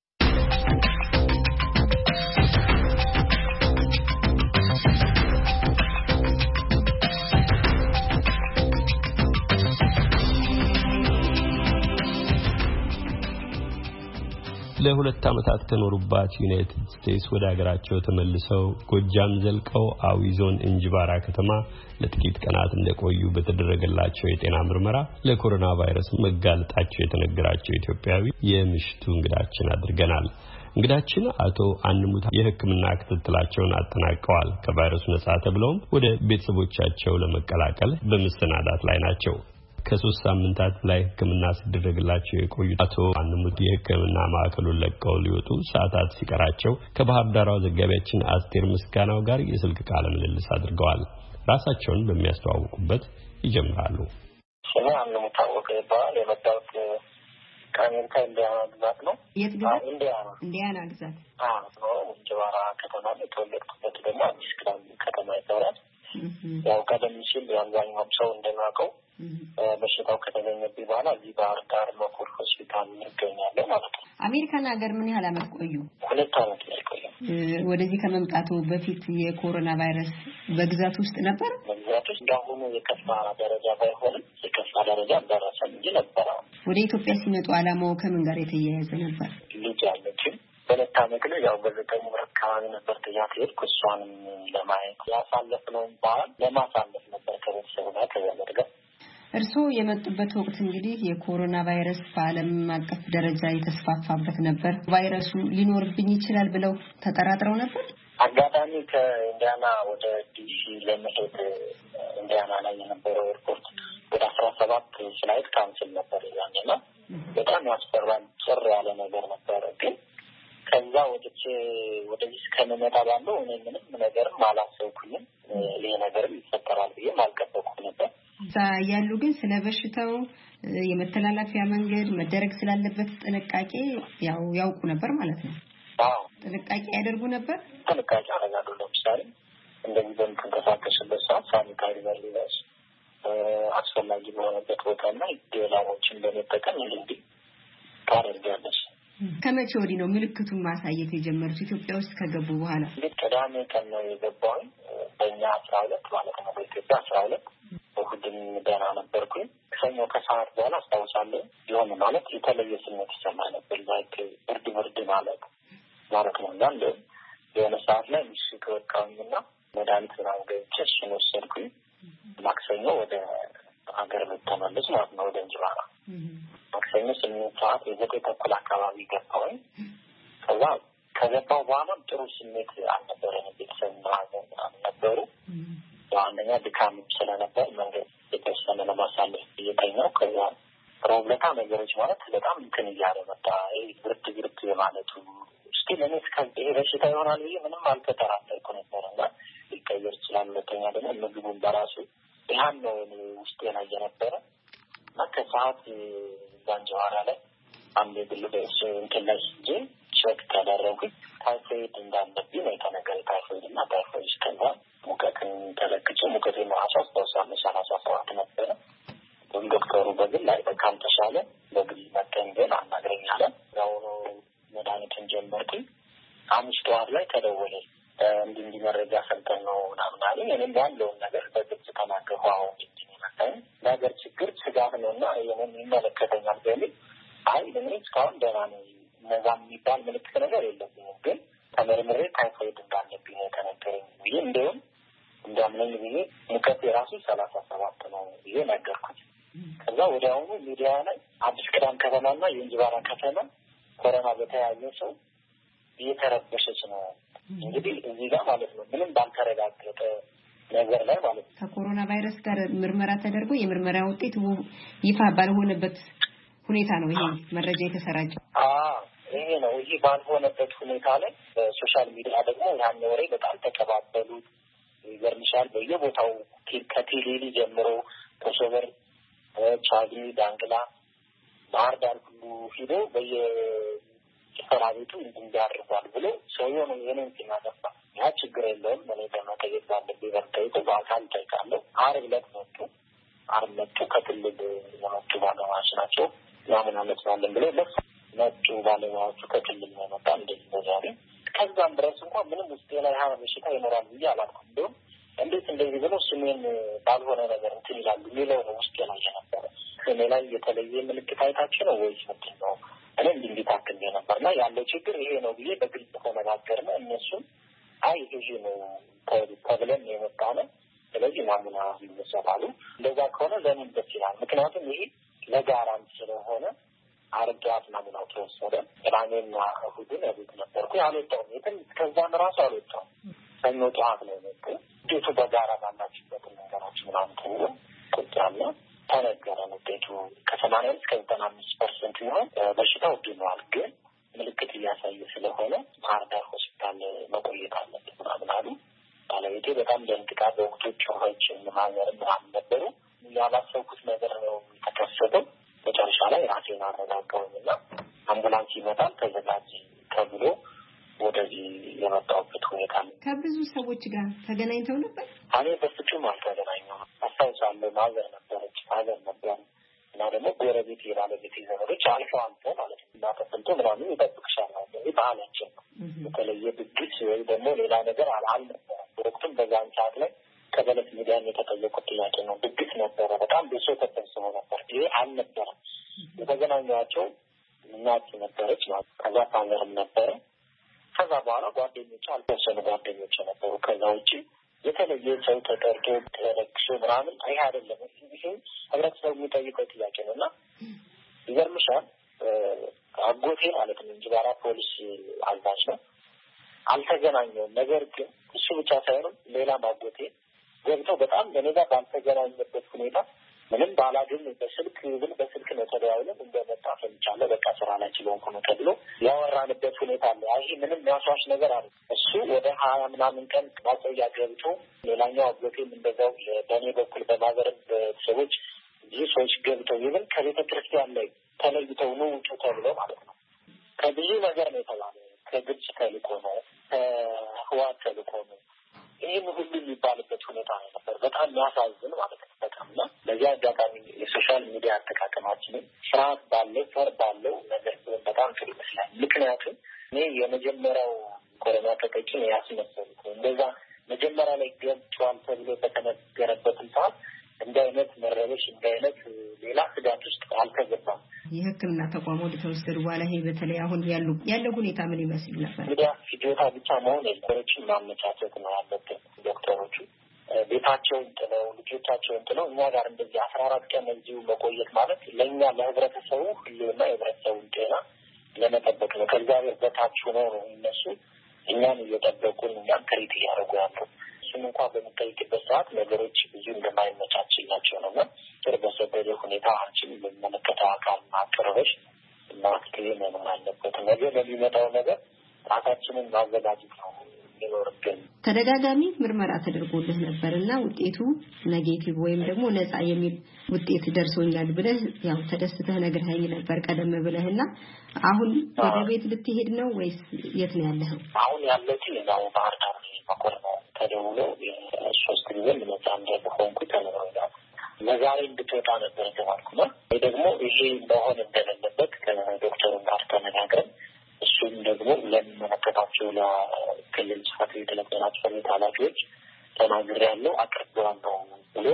ለሁለት ዓመታት ከኖሩባት ዩናይትድ ስቴትስ ወደ ሀገራቸው ተመልሰው ጎጃም ዘልቀው አዊ ዞን እንጅባራ ከተማ ለጥቂት ቀናት እንደቆዩ በተደረገላቸው የጤና ምርመራ ለኮሮና ቫይረስ መጋለጣቸው የተነገራቸው ኢትዮጵያዊ የምሽቱ እንግዳችን አድርገናል። እንግዳችን አቶ አንሙት የሕክምና ክትትላቸውን አጠናቀዋል። ከቫይረሱ ነጻ ተብለውም ወደ ቤተሰቦቻቸው ለመቀላቀል በመሰናዳት ላይ ናቸው። ከሶስት ሳምንታት ላይ ሕክምና ሲደረግላቸው የቆዩ አቶ አንሙት የሕክምና ማዕከሉን ለቀው ሊወጡ ሰዓታት ሲቀራቸው ከባህር ዳር ዘጋቢያችን አስቴር ምስጋናው ጋር የስልክ ቃለ ምልልስ አድርገዋል። ራሳቸውን በሚያስተዋውቁበት ይጀምራሉ። ስሜ አንሙት ታወቀ ይባላል። የመጣሁት ከአሜሪካ ኢንዲያና ግዛት ነው። የት ግዛት? ኢንዲያና ኢንዲያና ግዛት። አዎ፣ እንጅባራ ከተማ ነው የተወለድኩበት። ደግሞ አዲስ ክራም ከተማ ይባላል። ያው ቀደም ሲል አብዛኛው ሰው እንደማውቀው በሽታው ከተገኘብኝ በኋላ እዚህ ባህር ዳር መኮር ሆስፒታል ይገኛለሁ ማለት ነው። አሜሪካን ሀገር ምን ያህል አመት ቆዩ? ሁለት አመት ቆዩ። ወደዚህ ከመምጣቱ በፊት የኮሮና ቫይረስ በግዛት ውስጥ ነበር? በግዛት ውስጥ እንዳሁኑ የከፋ ደረጃ ባይሆንም የከፋ ደረጃ ደረሰ እንጂ ነበር። ወደ ኢትዮጵያ ሲመጡ አላማው ከምን ጋር የተያያዘ ነበር? ልጅ ያለችኝ በሁለት አመት ነው። ያው በዘጠኝ ወር አካባቢ ነበር ጥያት ሄድኩ። እሷንም ለማየት ያሳለፍነውን በዓል ለማሳለፍ ነበር ከቤተሰቡ ጋር ከዘመድ ጋር። እርስዎ የመጡበት ወቅት እንግዲህ የኮሮና ቫይረስ በዓለም አቀፍ ደረጃ የተስፋፋበት ነበር። ቫይረሱ ሊኖርብኝ ይችላል ብለው ተጠራጥረው ነበር? አጋጣሚ ከኢንዲያና ወደ ዲሲ ለመሄድ ኢንዲያና ላይ የነበረው ኤርፖርት ወደ አስራ ሰባት ፍላይት ካንስል ነበር ያኔና በጣም ያስፈራል። ጭር ያለ ነገር ነበር። ግን ከዛ ወደች ወደዚህ እስከመመጣ ባለው እኔ ምንም ነገርም አላሰብኩኝም። ይሄ ነገርም ይፈጠራል ብዬ አልጠበቅኩም ነበር። ያሉ ግን ስለ በሽታው የመተላለፊያ መንገድ መደረግ ስላለበት ጥንቃቄ ያው ያውቁ ነበር ማለት ነው። አዎ፣ ጥንቃቄ ያደርጉ ነበር። ጥንቃቄ አደረጋሉ። ለምሳሌ እንደዚህ በምትንቀሳቀስበት ሰዓት ሳኒታይዘር ሊለብስ አስፈላጊ በሆነበት ቦታና ሌላዎችን በመጠቀም እንግዲህ ታደርጋለች። ከመቼ ወዲህ ነው ምልክቱን ማሳየት የጀመሩት? ኢትዮጵያ ውስጥ ከገቡ በኋላ? ቅዳሜ ቀን ነው የገባሁኝ። በእኛ አስራ ሁለት ማለት ነው፣ በኢትዮጵያ አስራ ሁለት እሑድን ደህና ነበርኩኝ። ሰኞ ከሰዓት በኋላ አስታውሳለሁ የሆነ ማለት የተለየ ስሜት ይሰማኝ ነበር። ላይክ ብርድ ብርድ ማለት ማለት ነው። እና የሆነ ሰዓት ላይ ምሽት ወጣሁኝና መድኃኒት ምናምን ገዝቼ እሱን ወሰድኩኝ። ማክሰኞ ወደ ሀገር ተመለስኩ ማለት ነው፣ ወደ እንጅባራ። ማክሰኞ ስምንት ሰዓት የዘጠኝ ተኩል አካባቢ ገባሁኝ። ከዛ ከገባሁ በኋላም ጥሩ ስሜት አልነበረም። ቤተሰብ ምናምን ነበሩ። አንደኛ ድካም ስለነበር መንገድ የተወሰነ ለማሳለፍ እየተኛው ከዛ ፕሮብለታ ነገሮች ማለት በጣም እንትን እያለ መጣ። ይህ ብርድ ብርድ የማለቱ እስኪ ለእኔ እስከዚህ በሽታ ይሆናል ብዬ ምንም አልተጠራጠርኩ ነበር እና ሊቀየር ይችላል። ሁለተኛ ደግሞ ምግቡን በራሱ ይህን ነው ውስጤ ላይ የነበረ እና ከሰዓት ዛንጀዋራ ላይ አንድ የግል በስ እንትን ላይ ስጄ ቼክ ተደረጉኝ። ታይፎይድ እንዳለብኝ ነው የተነገረኝ። ታይፎይድ እና ታይፎይድ እስከዛ ሙቀትን ተለክቼ ሙቀቴ ማሳ አስታውሳለሁ ሰላሳ ሰባት ነበረ። ዶክተሩ በግል ላይ በቃም ተሻለ በግል መገንገል አናግረኛለ። ያውኑ መድኃኒትን ጀመርኩኝ። አምስት ጠዋት ላይ ተደወለ። እንዲህ እንዲህ መረጃ ሰልጠን ነው ምናምን አለኝ። እኔም ያለውን ነገር በግልጽ ተናገርኩ። አሁን እንዲህ መጣኝ ነገር ችግር ስጋት ነው እና ይህንን ይመለከተኛል በሚል አይ እኔ እስካሁን ደህና ነኝ ነዛም የሚባል ምልክት ነገር የለብኝም። ግን ተመርምሬ ታይፎይድ እንዳለብኝ ነው የተነገረኝ ብዬ እንደውም እንዳምነኝ ብዬ ሙቀት የራሱ ሰላሳ ሰባት ነው ብዬ ነገርኩት። ከዛ ወዲያውኑ ሚዲያ ላይ አዲስ ቅዳም ከተማና የእንጅባራ ከተማ ኮሮና በተያያዘ ሰው እየተረበሸች ነው እንግዲህ እዚህ ጋር ማለት ነው ምንም ባልተረጋገጠ ነገር ላይ ማለት ነው። ከኮሮና ቫይረስ ጋር ምርመራ ተደርጎ የምርመራ ውጤት ይፋ ባልሆነበት ሁኔታ ነው ይሄ መረጃ የተሰራጨው። አዎ ይሄ ነው። ይሄ ባልሆነበት ሁኔታ ላይ በሶሻል ሚዲያ ደግሞ ያን ወሬ በጣም ተቀባበሉ። ይገርምሻል በየቦታው ከቴሌሊ ጀምሮ ከሶበር ቻዲ ዳንግላ ባህር ዳር ሁሉ ሄዶ በየሰራዊቱ እንዲያርጓል ብሎ ሰውየው ነው የኔን ሲናገፋ ያ ችግር የለውም እኔ በመጠየቅ ባለብኝ በርካይቶ በአካል ጠይቃለሁ። ዓርብ ዕለት መጡ። ዓርብ መጡ ከክልል የመጡ ባለሙያዎች ናቸው። ያምን አመጣለን ብለው ለፍ መጡ ባለሙያዎቹ ከክልል ነው የመጣ እንደዚህ ነው ያለ። ከዛም ድረስ እንኳን ምንም ውስጤ ላይ ሀያ በሽታ ይኖራል ብዬ አላልኩም። እንደውም እንዴት እንደዚህ ብሎ ስሜን ባልሆነ ነገር እንትን ይላሉ የሚለው ነው ውስጤ ላይ የነበረ። ስሜ ላይ የተለየ ምልክት አይታችሁ ነው ወይስ ምንድን ነው? እኔ እንዲህ ታክል ነበርና ያለው ችግር ይሄ ነው ብዬ በግልጽ ተነጋገርን። እነሱም አይ ይሄ ነው ተብለን የመጣ ነው ስለዚህ ናሙና ይወሰዳሉ። እንደዛ ከሆነ ለምን ደስ ይላል? ምክንያቱም ይሄ ለጋራንት ስለሆነ አርጋት ናሙና ተወሰደ። ቅዳሜና እሑድን እቤት ነበርኩ። አልወጣሁም የትም ከዛም ራሱ አልወጣሁም። ሰኞ ጠዋት ነው የመጣው። ውጤቱ በጋራ ባላችሁበት ነገራችሁ ምናምን ተብሎ ቁጭ አለ ተነገረን። ውጤቱ ከሰማንያ እስከ ዘጠና አምስት ፐርሰንት ይሆን በሽታው ድኗል። ግን ምልክት እያሳየ ስለሆነ ባህር ዳር ሆስፒታል መቆየት አለበት ምናምን አሉ። ባለቤቴ በጣም ደንግጣ በወቅቱ ጮኸች። ማዘር ምናምን ነበሩ። ያላሰብኩት ነገር ነው የተከሰተው። መጨረሻ ላይ ራሴን አረጋጋሁኝና አምቡላንስ ይመጣል ተዘጋጅ ተብሎ ወደዚህ የመጣሁበት ሁኔታ ነው። ከብዙ ሰዎች ጋር ተገናኝተው ነበር? እኔ በፍጹም አልተገናኘሁም። አስታውሳለሁ ማዘር ነበረች፣ ማዘር ነበር እና ደግሞ ጎረቤት የባለቤት ዘመዶች አልፈው አልፈው ማለት ነው እና ተፈልቶ ምናምን ይጠብቅሻል ማለት ነው። ባህላችን ነው። የተለየ ድግስ ወይ ደግሞ ሌላ ነገር አልነበረም። ወቅቱም በዛን ሰዓት ላይ ከበለት ሚዲያን የተጠየቁት ጥያቄ ነው። ድግስ ነበረ። በጣም ብዙ ተሰብስቦ ነበር። ይሄ አልነበረም። የተገናኟቸው እናት ነበረች ማለት ከዛ ፋዘርም ነበረ። ከዛ በኋላ ጓደኞች አልተወሰኑ ጓደኞች ነበሩ። ከዛ ውጭ የተለየ ሰው ተጠርቶ ተደግሶ ምናምን ይሄ አይደለም። ይሄ ህብረተሰቡ የሚጠይቀው ጥያቄ ነው እና ይገርምሻል አጎቴ ማለት ነው እንጅባራ ፖሊስ አዛዥ ነው። አልተገናኘውም። ነገር ግን እሱ ብቻ ሳይሆን ሌላም አጎቴ ገብተው በጣም በኔ ጋር ባልተገናኘበት ሁኔታ ምንም ባላገኝ በስልክ ግን በስልክ ነው ተደዋውለን እንደመጣ ሰምቻለሁ። በቃ ስራ ላይ ስለሆንኩ ነው ተብሎ ያወራንበት ሁኔታ አለ። ይሄ ምንም ያሷሽ ነገር አለ። እሱ ወደ ሀያ ምናምን ቀን ማቆያ ገብቶ ሌላኛው አጎቴም እንደዛው በእኔ በኩል በማዘር ሰዎች ብዙ ሰዎች ገብተው ይብን ከቤተ ክርስቲያን ላይ ተለይተው ነው ውጡ ተብለው ማለት ነው። ከብዙ ነገር ነው የተባለ። ከግብጽ ተልኮ ነው፣ ከህዋት ተልኮ ነው። ይህን ሁሉ የሚባልበት ሁኔታ ነበር። በጣም ያሳዝን ማለት ነው። በጣም እና በዚህ አጋጣሚ የሶሻል ሚዲያ አጠቃቀማችንን ስርዓት ባለው ፈር ባለው ነገር በጣም ጥሩ ይመስላል። ምክንያቱም እኔ የመጀመሪያው ኮሮና ተጠቂ ነው ያስመሰሉት። እንደዛ መጀመሪያ ላይ ገብቷል ተብሎ በተነገረበትም ሰዓት እንደ አይነት መረበሽ እንደ አይነት ሌላ ስጋት ውስጥ አልተገባም። የሕክምና ተቋም ወደ ተወሰዱ በኋላ ይሄ በተለይ አሁን ያሉ ያለው ሁኔታ ምን ይመስል ነበር? ሚዲያ ፍጆታ ብቻ መሆን የለበትም። ማመቻቸት ነው ያለብን። ዶክተሮቹ ቤታቸውን ጥለው ልጆቻቸውን ጥለው እኛ ጋር እንደዚህ አስራ አራት ቀን እዚሁ መቆየት ማለት ለእኛ ለህብረተሰቡ ሁሉና የህብረተሰቡን ጤና ለመጠበቅ ነው። ከእግዚአብሔር በታች ሆነው ነው እነሱ እኛን እየጠበቁን እኛን ትሪት እያደረጉ ያለው። እሱን እንኳን በምንጠይቅበት ሰዓት ነገሮች ብዙ እንደማይመቻችላቸው ነው እና ስር በሰደደ ሁኔታ አንቺን የሚመለከተው አካል ማቅረበሽ እና ክትትል መኖር አለበት። ነገር ለሚመጣው ነገር ራሳችንን ማዘጋጀት ነው የሚኖርብን። ተደጋጋሚ ምርመራ ተደርጎልህ ነበርና ውጤቱ ኔጌቲቭ ወይም ደግሞ ነፃ የሚል ውጤት ደርሶኛል ብለህ ያው ተደስተህ ነግረኸኝ ነበር ቀደም ብለህና አሁን ወደ ቤት ልትሄድ ነው ወይስ የት ነው ያለኸው? አሁን ያለሁት ነው ባህር ዳር መቆር ነው። ተደውሎ ሶስት ጊዜ ነፃ እንደሆንኩ ተነግሮኛል። ለዛሬ እንድትወጣ ነበር የተባልኩና ወይ ደግሞ ይሄ መሆን እንደሌለበት ከዶክተሩ ጋር ተነጋግረን እሱም ደግሞ ለሚመለከታቸው ለክልል ጽሕፈት ቤት ለጤና ጽሕፈት ቤት ኃላፊዎች ተናግሬያለሁ አቅርቤዋለሁ ብሎ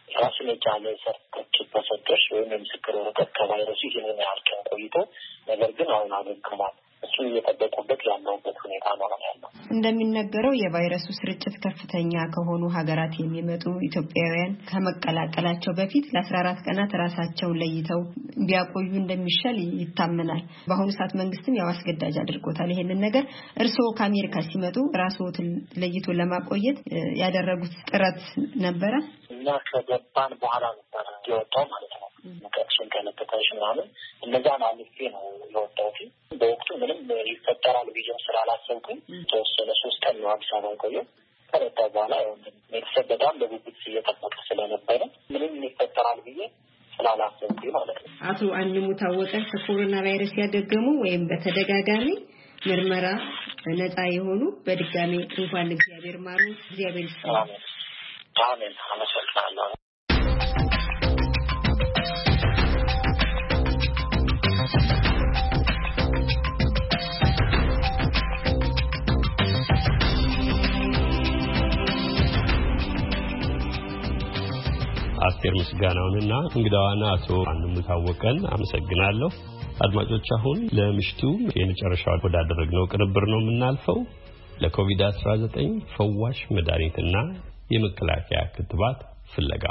ራሱን የቻለ ሰርተፊኬት ተሰጥቶሽ ወይም የምስክር ወረቀት ከቫይረሱ ይህንን ያህል ቀን ቆይቶ ነገር ግን አሁን አገግሟል እሱን እየጠበቁበት ያለውበት ሁኔታ ነው ያለው። እንደሚነገረው የቫይረሱ ስርጭት ከፍተኛ ከሆኑ ሀገራት የሚመጡ ኢትዮጵያውያን ከመቀላቀላቸው በፊት ለአስራ አራት ቀናት ራሳቸውን ለይተው ቢያቆዩ እንደሚሻል ይታመናል። በአሁኑ ሰዓት መንግስትም ያው አስገዳጅ አድርጎታል ይሄንን ነገር። እርስዎ ከአሜሪካ ሲመጡ ራስዎትን ለይቶ ለማቆየት ያደረጉት ጥረት ነበረ? እና ከገባን በኋላ ነበር የወጣው ማለት ነው። መቀጥሽን ከለከታሽ ምናምን እነዛን አልፌ ነው የወጣሁት። በወቅቱ ምንም ይፈጠራል ብዬ ስላላሰብኩኝ ተወሰነ ሶስት ቀን ነው አዲስ አበባ ቆየሁ። ከዛ በኋላ ቤተሰብ በጣም በጉጉት እየጠበቀ ስለነበረ ምንም ይፈጠራል ብዬ ስላላሰብኩኝ ማለት ነው። አቶ አንሙ ታወቀ ከኮሮና ቫይረስ ያገገሙ ወይም በተደጋጋሚ ምርመራ ነፃ የሆኑ በድጋሚ እንኳን እግዚአብሔር ማሩ እግዚአብሔር ይስጥልኝ። አሜን። አመሰግናለሁ። አስቴር ምስጋናውንና እንግዳዋን አቶ አንሙ ታወቀን አመሰግናለሁ። አድማጮች አሁን ለምሽቱ የመጨረሻው ወዳደረግነው ቅንብር ነው የምናልፈው። ለኮቪድ አስራ ዘጠኝ ፈዋሽ መድኃኒትና የመከላከያ ክትባት ፍለጋ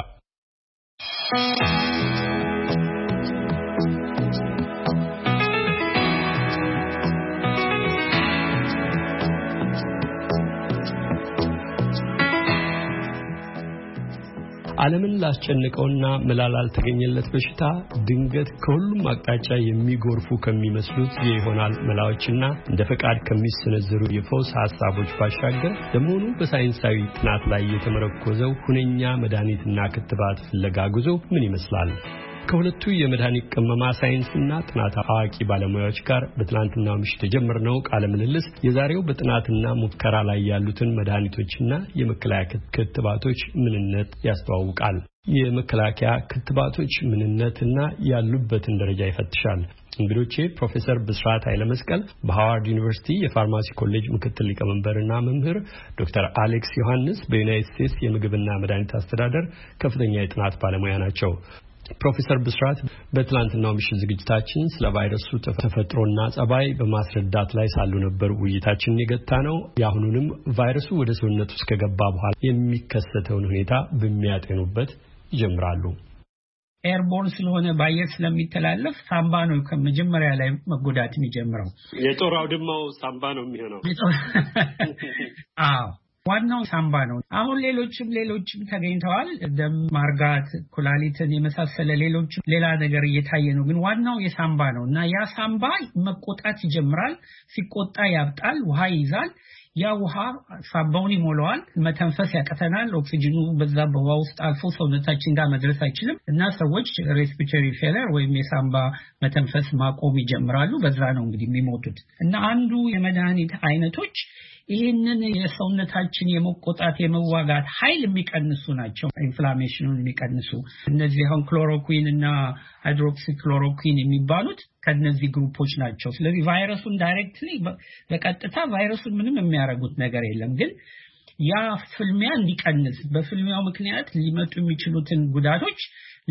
ዓለምን ላስጨነቀውና መላላል ተገኘለት በሽታ ድንገት ከሁሉም አቅጣጫ የሚጎርፉ ከሚመስሉት የይሆናል መላዎችና እንደ ፈቃድ ከሚሰነዘሩ የፈውስ ሐሳቦች ባሻገር ለመሆኑ በሳይንሳዊ ጥናት ላይ የተመረኮዘው ሁነኛ መድኃኒትና ክትባት ፍለጋ ጉዞ ምን ይመስላል? ከሁለቱ የመድኃኒት ቅመማ ሳይንስና ጥናት አዋቂ ባለሙያዎች ጋር በትናንትናው ምሽት የጀመርነው ቃለ ምልልስ የዛሬው በጥናትና ሙከራ ላይ ያሉትን መድኃኒቶችና የመከላከያ ክትባቶች ምንነት ያስተዋውቃል። የመከላከያ ክትባቶች ምንነትና ያሉበትን ደረጃ ይፈትሻል። እንግዶቼ ፕሮፌሰር ብስራት ኃይለመስቀል በሃዋርድ ዩኒቨርሲቲ የፋርማሲ ኮሌጅ ምክትል ሊቀመንበርና መምህር፣ ዶክተር አሌክስ ዮሐንስ በዩናይትድ ስቴትስ የምግብና መድኃኒት አስተዳደር ከፍተኛ የጥናት ባለሙያ ናቸው። ፕሮፌሰር ብስራት በትላንትናው ምሽት ዝግጅታችን ስለ ቫይረሱ ተፈጥሮና ጸባይ በማስረዳት ላይ ሳሉ ነበር ውይይታችንን የገታ ነው። ያሁኑንም ቫይረሱ ወደ ሰውነት ውስጥ ከገባ በኋላ የሚከሰተውን ሁኔታ በሚያጤኑበት ይጀምራሉ። ኤርቦርን ስለሆነ በአየር ስለሚተላለፍ ሳምባ ነው ከመጀመሪያ ላይ መጎዳት የሚጀምረው። የጦር አውድማው ሳምባ ነው የሚሆነው። አዎ ዋናው ሳምባ ነው። አሁን ሌሎችም ሌሎችም ተገኝተዋል። ደም ማርጋት፣ ኩላሊትን የመሳሰለ ሌሎችም ሌላ ነገር እየታየ ነው። ግን ዋናው የሳምባ ነው እና ያ ሳምባ መቆጣት ይጀምራል። ሲቆጣ ያብጣል፣ ውሃ ይይዛል። ያ ውሃ ሳምባውን ይሞላዋል። መተንፈስ ያቀተናል። ኦክሲጅኑ በዛ በውሃ ውስጥ አልፎ ሰውነታችን ጋር መድረስ አይችልም እና ሰዎች ሬስፒሬተሪ ፌለር ወይም የሳምባ መተንፈስ ማቆም ይጀምራሉ። በዛ ነው እንግዲህ የሚሞቱት እና አንዱ የመድኃኒት አይነቶች ይህንን የሰውነታችን የመቆጣት የመዋጋት ኃይል የሚቀንሱ ናቸው። ኢንፍላሜሽኑን የሚቀንሱ እነዚህ አሁን ክሎሮኩዊን እና ሃይድሮክሲ ክሎሮኩዊን የሚባሉት ከነዚህ ግሩፖች ናቸው። ስለዚህ ቫይረሱን ዳይሬክትሊ በቀጥታ ቫይረሱን ምንም የሚያረጉት ነገር የለም። ግን ያ ፍልሚያ እንዲቀንስ በፍልሚያው ምክንያት ሊመጡ የሚችሉትን ጉዳቶች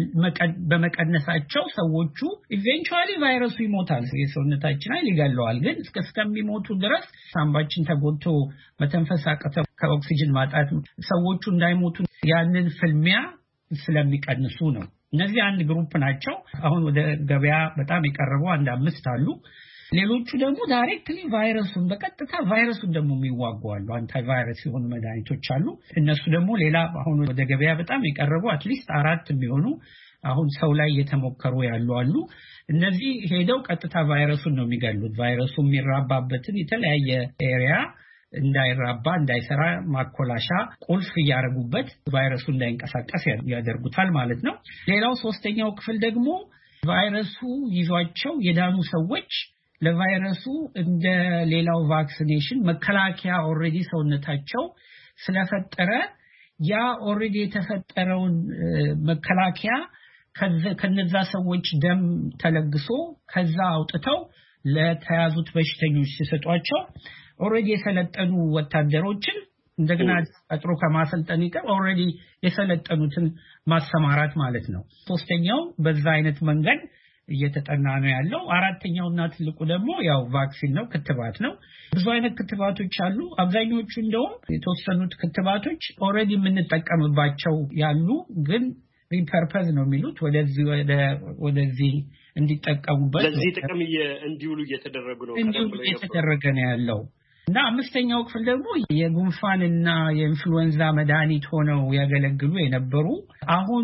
በመቀነሳቸው ሰዎቹ ኢቬንቹዋሊ ቫይረሱ ይሞታል። የሰውነታችን ኃይል ይገለዋል። ግን እስከሚሞቱ ድረስ ሳምባችን ተጎድቶ መተንፈስ አቅተው ከኦክሲጅን ማጣት ሰዎቹ እንዳይሞቱ ያንን ፍልሚያ ስለሚቀንሱ ነው። እነዚህ አንድ ግሩፕ ናቸው። አሁን ወደ ገበያ በጣም የቀረቡ አንድ አምስት አሉ። ሌሎቹ ደግሞ ዳይሬክትሊ ቫይረሱን በቀጥታ ቫይረሱን ደግሞ የሚዋጉ አሉ። አንታይ ቫይረስ የሆኑ መድኃኒቶች አሉ። እነሱ ደግሞ ሌላ አሁን ወደ ገበያ በጣም የቀረቡ አትሊስት አራት የሚሆኑ አሁን ሰው ላይ እየተሞከሩ ያሉ አሉ። እነዚህ ሄደው ቀጥታ ቫይረሱን ነው የሚገሉት። ቫይረሱ የሚራባበትን የተለያየ ኤሪያ እንዳይራባ እንዳይሰራ ማኮላሻ ቁልፍ እያደረጉበት ቫይረሱ እንዳይንቀሳቀስ ያደርጉታል ማለት ነው። ሌላው ሶስተኛው ክፍል ደግሞ ቫይረሱ ይዟቸው የዳኑ ሰዎች ለቫይረሱ እንደ ሌላው ቫክሲኔሽን መከላከያ ኦሬዲ ሰውነታቸው ስለፈጠረ ያ ኦሬዲ የተፈጠረውን መከላከያ ከነዛ ሰዎች ደም ተለግሶ ከዛ አውጥተው ለተያዙት በሽተኞች ሲሰጧቸው ኦሬዲ የሰለጠኑ ወታደሮችን እንደገና አጥሮ ከማሰልጠን ይቀር ኦልሬዲ የሰለጠኑትን ማሰማራት ማለት ነው። ሶስተኛው በዛ አይነት መንገድ እየተጠና ነው ያለው። አራተኛውና ትልቁ ደግሞ ያው ቫክሲን ነው፣ ክትባት ነው። ብዙ አይነት ክትባቶች አሉ። አብዛኞቹ እንደውም የተወሰኑት ክትባቶች ኦልሬዲ የምንጠቀምባቸው ያሉ ግን ሪፐርፐዝ ነው የሚሉት ወደዚህ ወደዚህ እንዲጠቀሙበት ለዚህ ጥቅም እንዲውሉ እየተደረጉ ነው እንዲውሉ እየተደረገ ነው ያለው። እና አምስተኛው ክፍል ደግሞ የጉንፋንና የኢንፍሉዌንዛ መድኃኒት ሆነው ያገለግሉ የነበሩ አሁን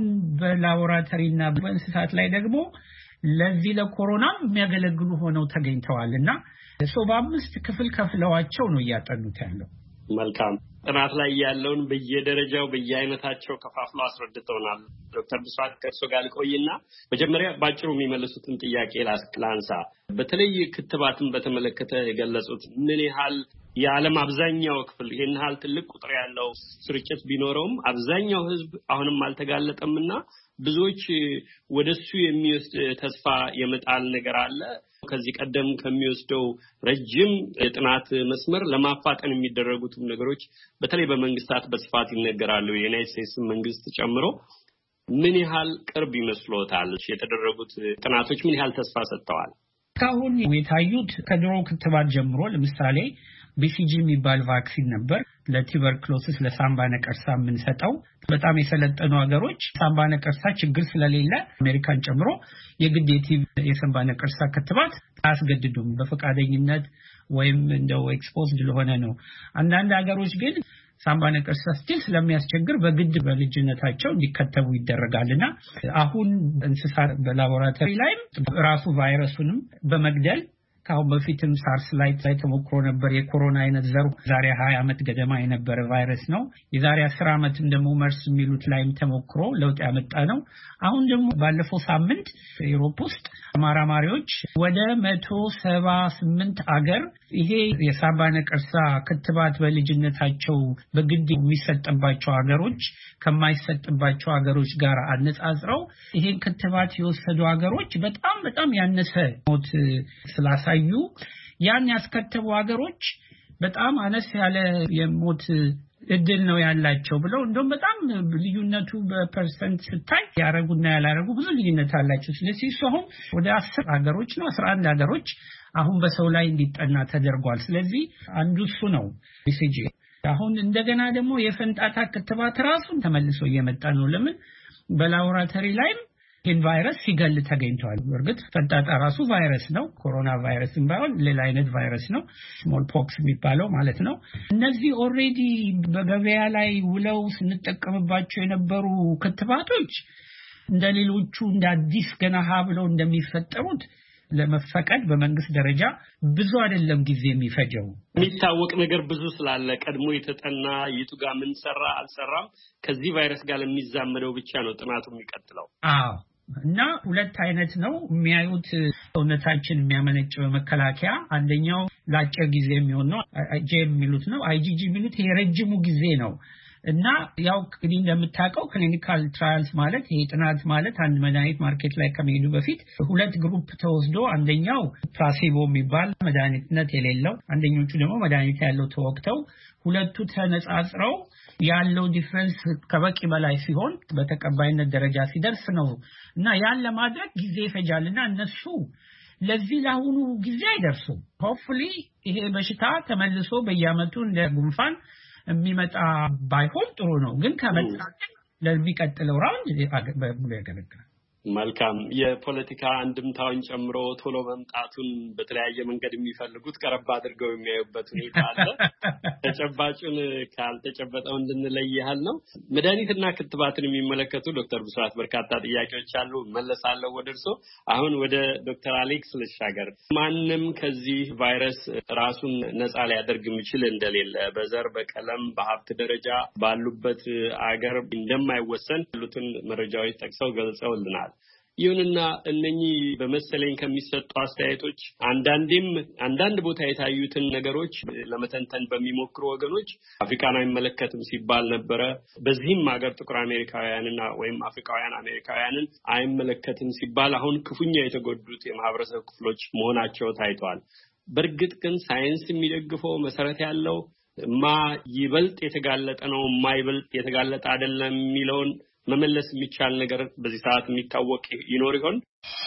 በላቦራቶሪና በእንስሳት ላይ ደግሞ ለዚህ ለኮሮና የሚያገለግሉ ሆነው ተገኝተዋልና እሱ በአምስት ክፍል ከፍለዋቸው ነው ያጠኑት ያለው። መልካም ጥናት ላይ ያለውን በየደረጃው በየአይነታቸው ከፋፍሎ አስረድተውናል። ዶክተር ብስራት ከእርሶ ጋር ቆይና መጀመሪያ ባጭሩ የሚመልሱትን ጥያቄ ላንሳ። በተለይ ክትባትን በተመለከተ የገለጹት ምን ያህል የዓለም አብዛኛው ክፍል ይህን ያህል ትልቅ ቁጥር ያለው ስርጭት ቢኖረውም አብዛኛው ሕዝብ አሁንም አልተጋለጠምና ብዙዎች ወደሱ የሚወስድ ተስፋ የመጣል ነገር አለ። ከዚህ ቀደም ከሚወስደው ረጅም የጥናት መስመር ለማፋጠን የሚደረጉትም ነገሮች በተለይ በመንግስታት በስፋት ይነገራሉ። የዩናይትድ ስቴትስ መንግስት ጨምሮ ምን ያህል ቅርብ ይመስሎታል? የተደረጉት ጥናቶች ምን ያህል ተስፋ ሰጥተዋል? ካሁን የታዩት ከድሮ ክትባት ጀምሮ ለምሳሌ ቢሲጂ የሚባል ቫክሲን ነበር ለቱበርክሎሲስ ለሳምባ ነቀርሳ የምንሰጠው። በጣም የሰለጠኑ ሀገሮች ሳምባ ነቀርሳ ችግር ስለሌለ አሜሪካን ጨምሮ የግዴታ የሳምባ ነቀርሳ ክትባት አያስገድዱም በፈቃደኝነት ወይም እንደው ኤክስፖዝድ ለሆነ ነው። አንዳንድ ሀገሮች ግን ሳምባ ነቀርሳ ስቲል ስለሚያስቸግር በግድ በልጅነታቸው እንዲከተቡ ይደረጋልና አሁን እንስሳት በላቦራቶሪ ላይ ራሱ ቫይረሱንም በመግደል ካሁን በፊትም ሳርስ ላይ ተሞክሮ ነበር። የኮሮና አይነት ዘር ዛሬ ሀያ አመት ገደማ የነበረ ቫይረስ ነው። የዛሬ አስር አመት ደግሞ መርስ የሚሉት ላይም ተሞክሮ ለውጥ ያመጣ ነው። አሁን ደግሞ ባለፈው ሳምንት ዩሮፕ ውስጥ ተመራማሪዎች ወደ መቶ ሰባ ስምንት አገር ይሄ የሳምባ ነቀርሳ ክትባት በልጅነታቸው በግድ የሚሰጥባቸው ሀገሮች ከማይሰጥባቸው ሀገሮች ጋር አነጻጽረው ይሄን ክትባት የወሰዱ ሀገሮች በጣም በጣም ያነሰ ሞት ስላሳዩ ያን ያስከተቡ ሀገሮች በጣም አነስ ያለ የሞት እድል ነው ያላቸው ብለው እንደውም በጣም ልዩነቱ በፐርሰንት ስታይ ያረጉና ያላረጉ ብዙ ልዩነት አላቸው። ስለዚህ እሱ አሁን ወደ አስር ሀገሮች ነው አስራ አንድ ሀገሮች አሁን በሰው ላይ እንዲጠና ተደርጓል። ስለዚህ አንዱ እሱ ነው ቢሲጂ። አሁን እንደገና ደግሞ የፈንጣጣ ክትባት ራሱን ተመልሶ እየመጣ ነው። ለምን በላቦራቶሪ ላይም ይህን ቫይረስ ሲገል ተገኝቷል። እርግጥ ፈንጣጣ ራሱ ቫይረስ ነው፣ ኮሮና ቫይረስም ባይሆን ሌላ አይነት ቫይረስ ነው፣ ስሞል ፖክስ የሚባለው ማለት ነው። እነዚህ ኦልሬዲ በገበያ ላይ ውለው ስንጠቀምባቸው የነበሩ ክትባቶች እንደሌሎቹ እንደ አዲስ ገና ሀ ብለው እንደሚፈጠሩት ለመፈቀድ በመንግስት ደረጃ ብዙ አይደለም ጊዜ የሚፈጀው። የሚታወቅ ነገር ብዙ ስላለ ቀድሞ የተጠና የቱ ጋር ምን ሰራ አልሰራም ከዚህ ቫይረስ ጋር ለሚዛመደው ብቻ ነው ጥናቱ የሚቀጥለው። አዎ እና ሁለት አይነት ነው የሚያዩት። ሰውነታችን የሚያመነጭ በመከላከያ አንደኛው ለአጭር ጊዜ የሚሆን ነው አይጂ የሚሉት ነው። አይጂጂ የሚሉት ይሄ ረጅሙ ጊዜ ነው። እና ያው እንግዲህ እንደምታውቀው ክሊኒካል ትራያልስ ማለት ይሄ ጥናት ማለት አንድ መድኃኒት ማርኬት ላይ ከመሄዱ በፊት ሁለት ግሩፕ ተወስዶ አንደኛው ፕላሲቦ የሚባል መድኃኒትነት የሌለው አንደኞቹ ደግሞ መድኃኒት ያለው ተወቅተው ሁለቱ ተነጻጽረው ያለው ዲፈረንስ ከበቂ በላይ ሲሆን በተቀባይነት ደረጃ ሲደርስ ነው። እና ያን ለማድረግ ጊዜ ይፈጃልና እነሱ ለዚህ ለአሁኑ ጊዜ አይደርሱም። ሆፕፉሊ ይሄ በሽታ ተመልሶ በየአመቱ እንደ ጉንፋን የሚመጣ ባይሆን ጥሩ ነው። ግን ከመጣ ለሚቀጥለው ራውንድ በሙሉ ያገለግላል። መልካም። የፖለቲካ አንድምታውን ጨምሮ ቶሎ መምጣቱን በተለያየ መንገድ የሚፈልጉት ቀረብ አድርገው የሚያዩበት ሁኔታ አለ። ተጨባጩን ካልተጨበጠው እንድንለይ ያህል ነው። መድኃኒትና ክትባትን የሚመለከቱ ዶክተር ብስራት በርካታ ጥያቄዎች አሉ፣ መለሳለሁ ወደ እርሶ። አሁን ወደ ዶክተር አሌክስ ልሻገር። ማንም ከዚህ ቫይረስ ራሱን ነፃ ሊያደርግ የሚችል እንደሌለ በዘር በቀለም በሀብት ደረጃ ባሉበት አገር እንደማይወሰን ያሉትን መረጃዎች ጠቅሰው ገልጸውልናል። ይሁንና እነኚህ በመሰለኝ ከሚሰጡ አስተያየቶች አንዳንዴም አንዳንድ ቦታ የታዩትን ነገሮች ለመተንተን በሚሞክሩ ወገኖች አፍሪካን አይመለከትም ሲባል ነበረ። በዚህም ሀገር ጥቁር አሜሪካውያንና ወይም አፍሪካውያን አሜሪካውያንን አይመለከትም ሲባል አሁን ክፉኛ የተጎዱት የማህበረሰብ ክፍሎች መሆናቸው ታይቷል። በእርግጥ ግን ሳይንስ የሚደግፈው መሰረት ያለው ማ ይበልጥ የተጋለጠ ነው ማይበልጥ የተጋለጠ አይደለም የሚለውን መመለስ የሚቻል ነገር በዚህ ሰዓት የሚታወቅ ይኖር ይሆን?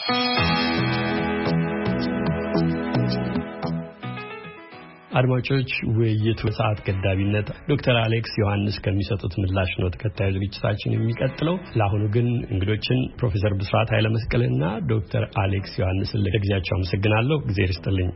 አድማጮች ውይይቱ ሰዓት ገዳቢነት ዶክተር አሌክስ ዮሐንስ ከሚሰጡት ምላሽ ነው ተከታዩ ዝግጅታችን የሚቀጥለው። ለአሁኑ ግን እንግዶችን ፕሮፌሰር ብስራት ኃይለ መስቀልና ዶክተር አሌክስ ዮሐንስን ለጊዜያቸው አመሰግናለሁ። እግዚአብሔር ይስጥልኝ።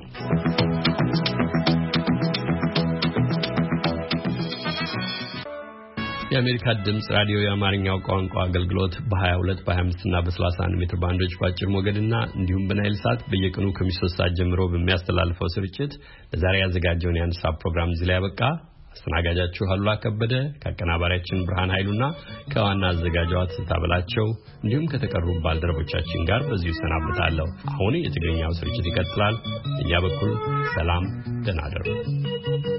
የአሜሪካ ድምጽ ራዲዮ የአማርኛው ቋንቋ አገልግሎት በ22 በ25 እና በ31 ሜትር ባንዶች ባጭር ሞገድና እንዲሁም በናይል ሳት በየቀኑ ከ3 ሰዓት ጀምሮ በሚያስተላልፈው ስርጭት ለዛሬ ያዘጋጀውን የአንድ ሰዓት ፕሮግራም እዚህ ላይ ያበቃ። አስተናጋጃችሁ አሉላ ከበደ ከአቀናባሪያችን ብርሃን ኃይሉና ከዋና አዘጋጇ ተታበላቸው እንዲሁም ከተቀሩ ባልደረቦቻችን ጋር በዚሁ ሰናብታለሁ። አሁን የትግርኛው ስርጭት ይቀጥላል። እኛ በኩል ሰላም ደህና እደሩ።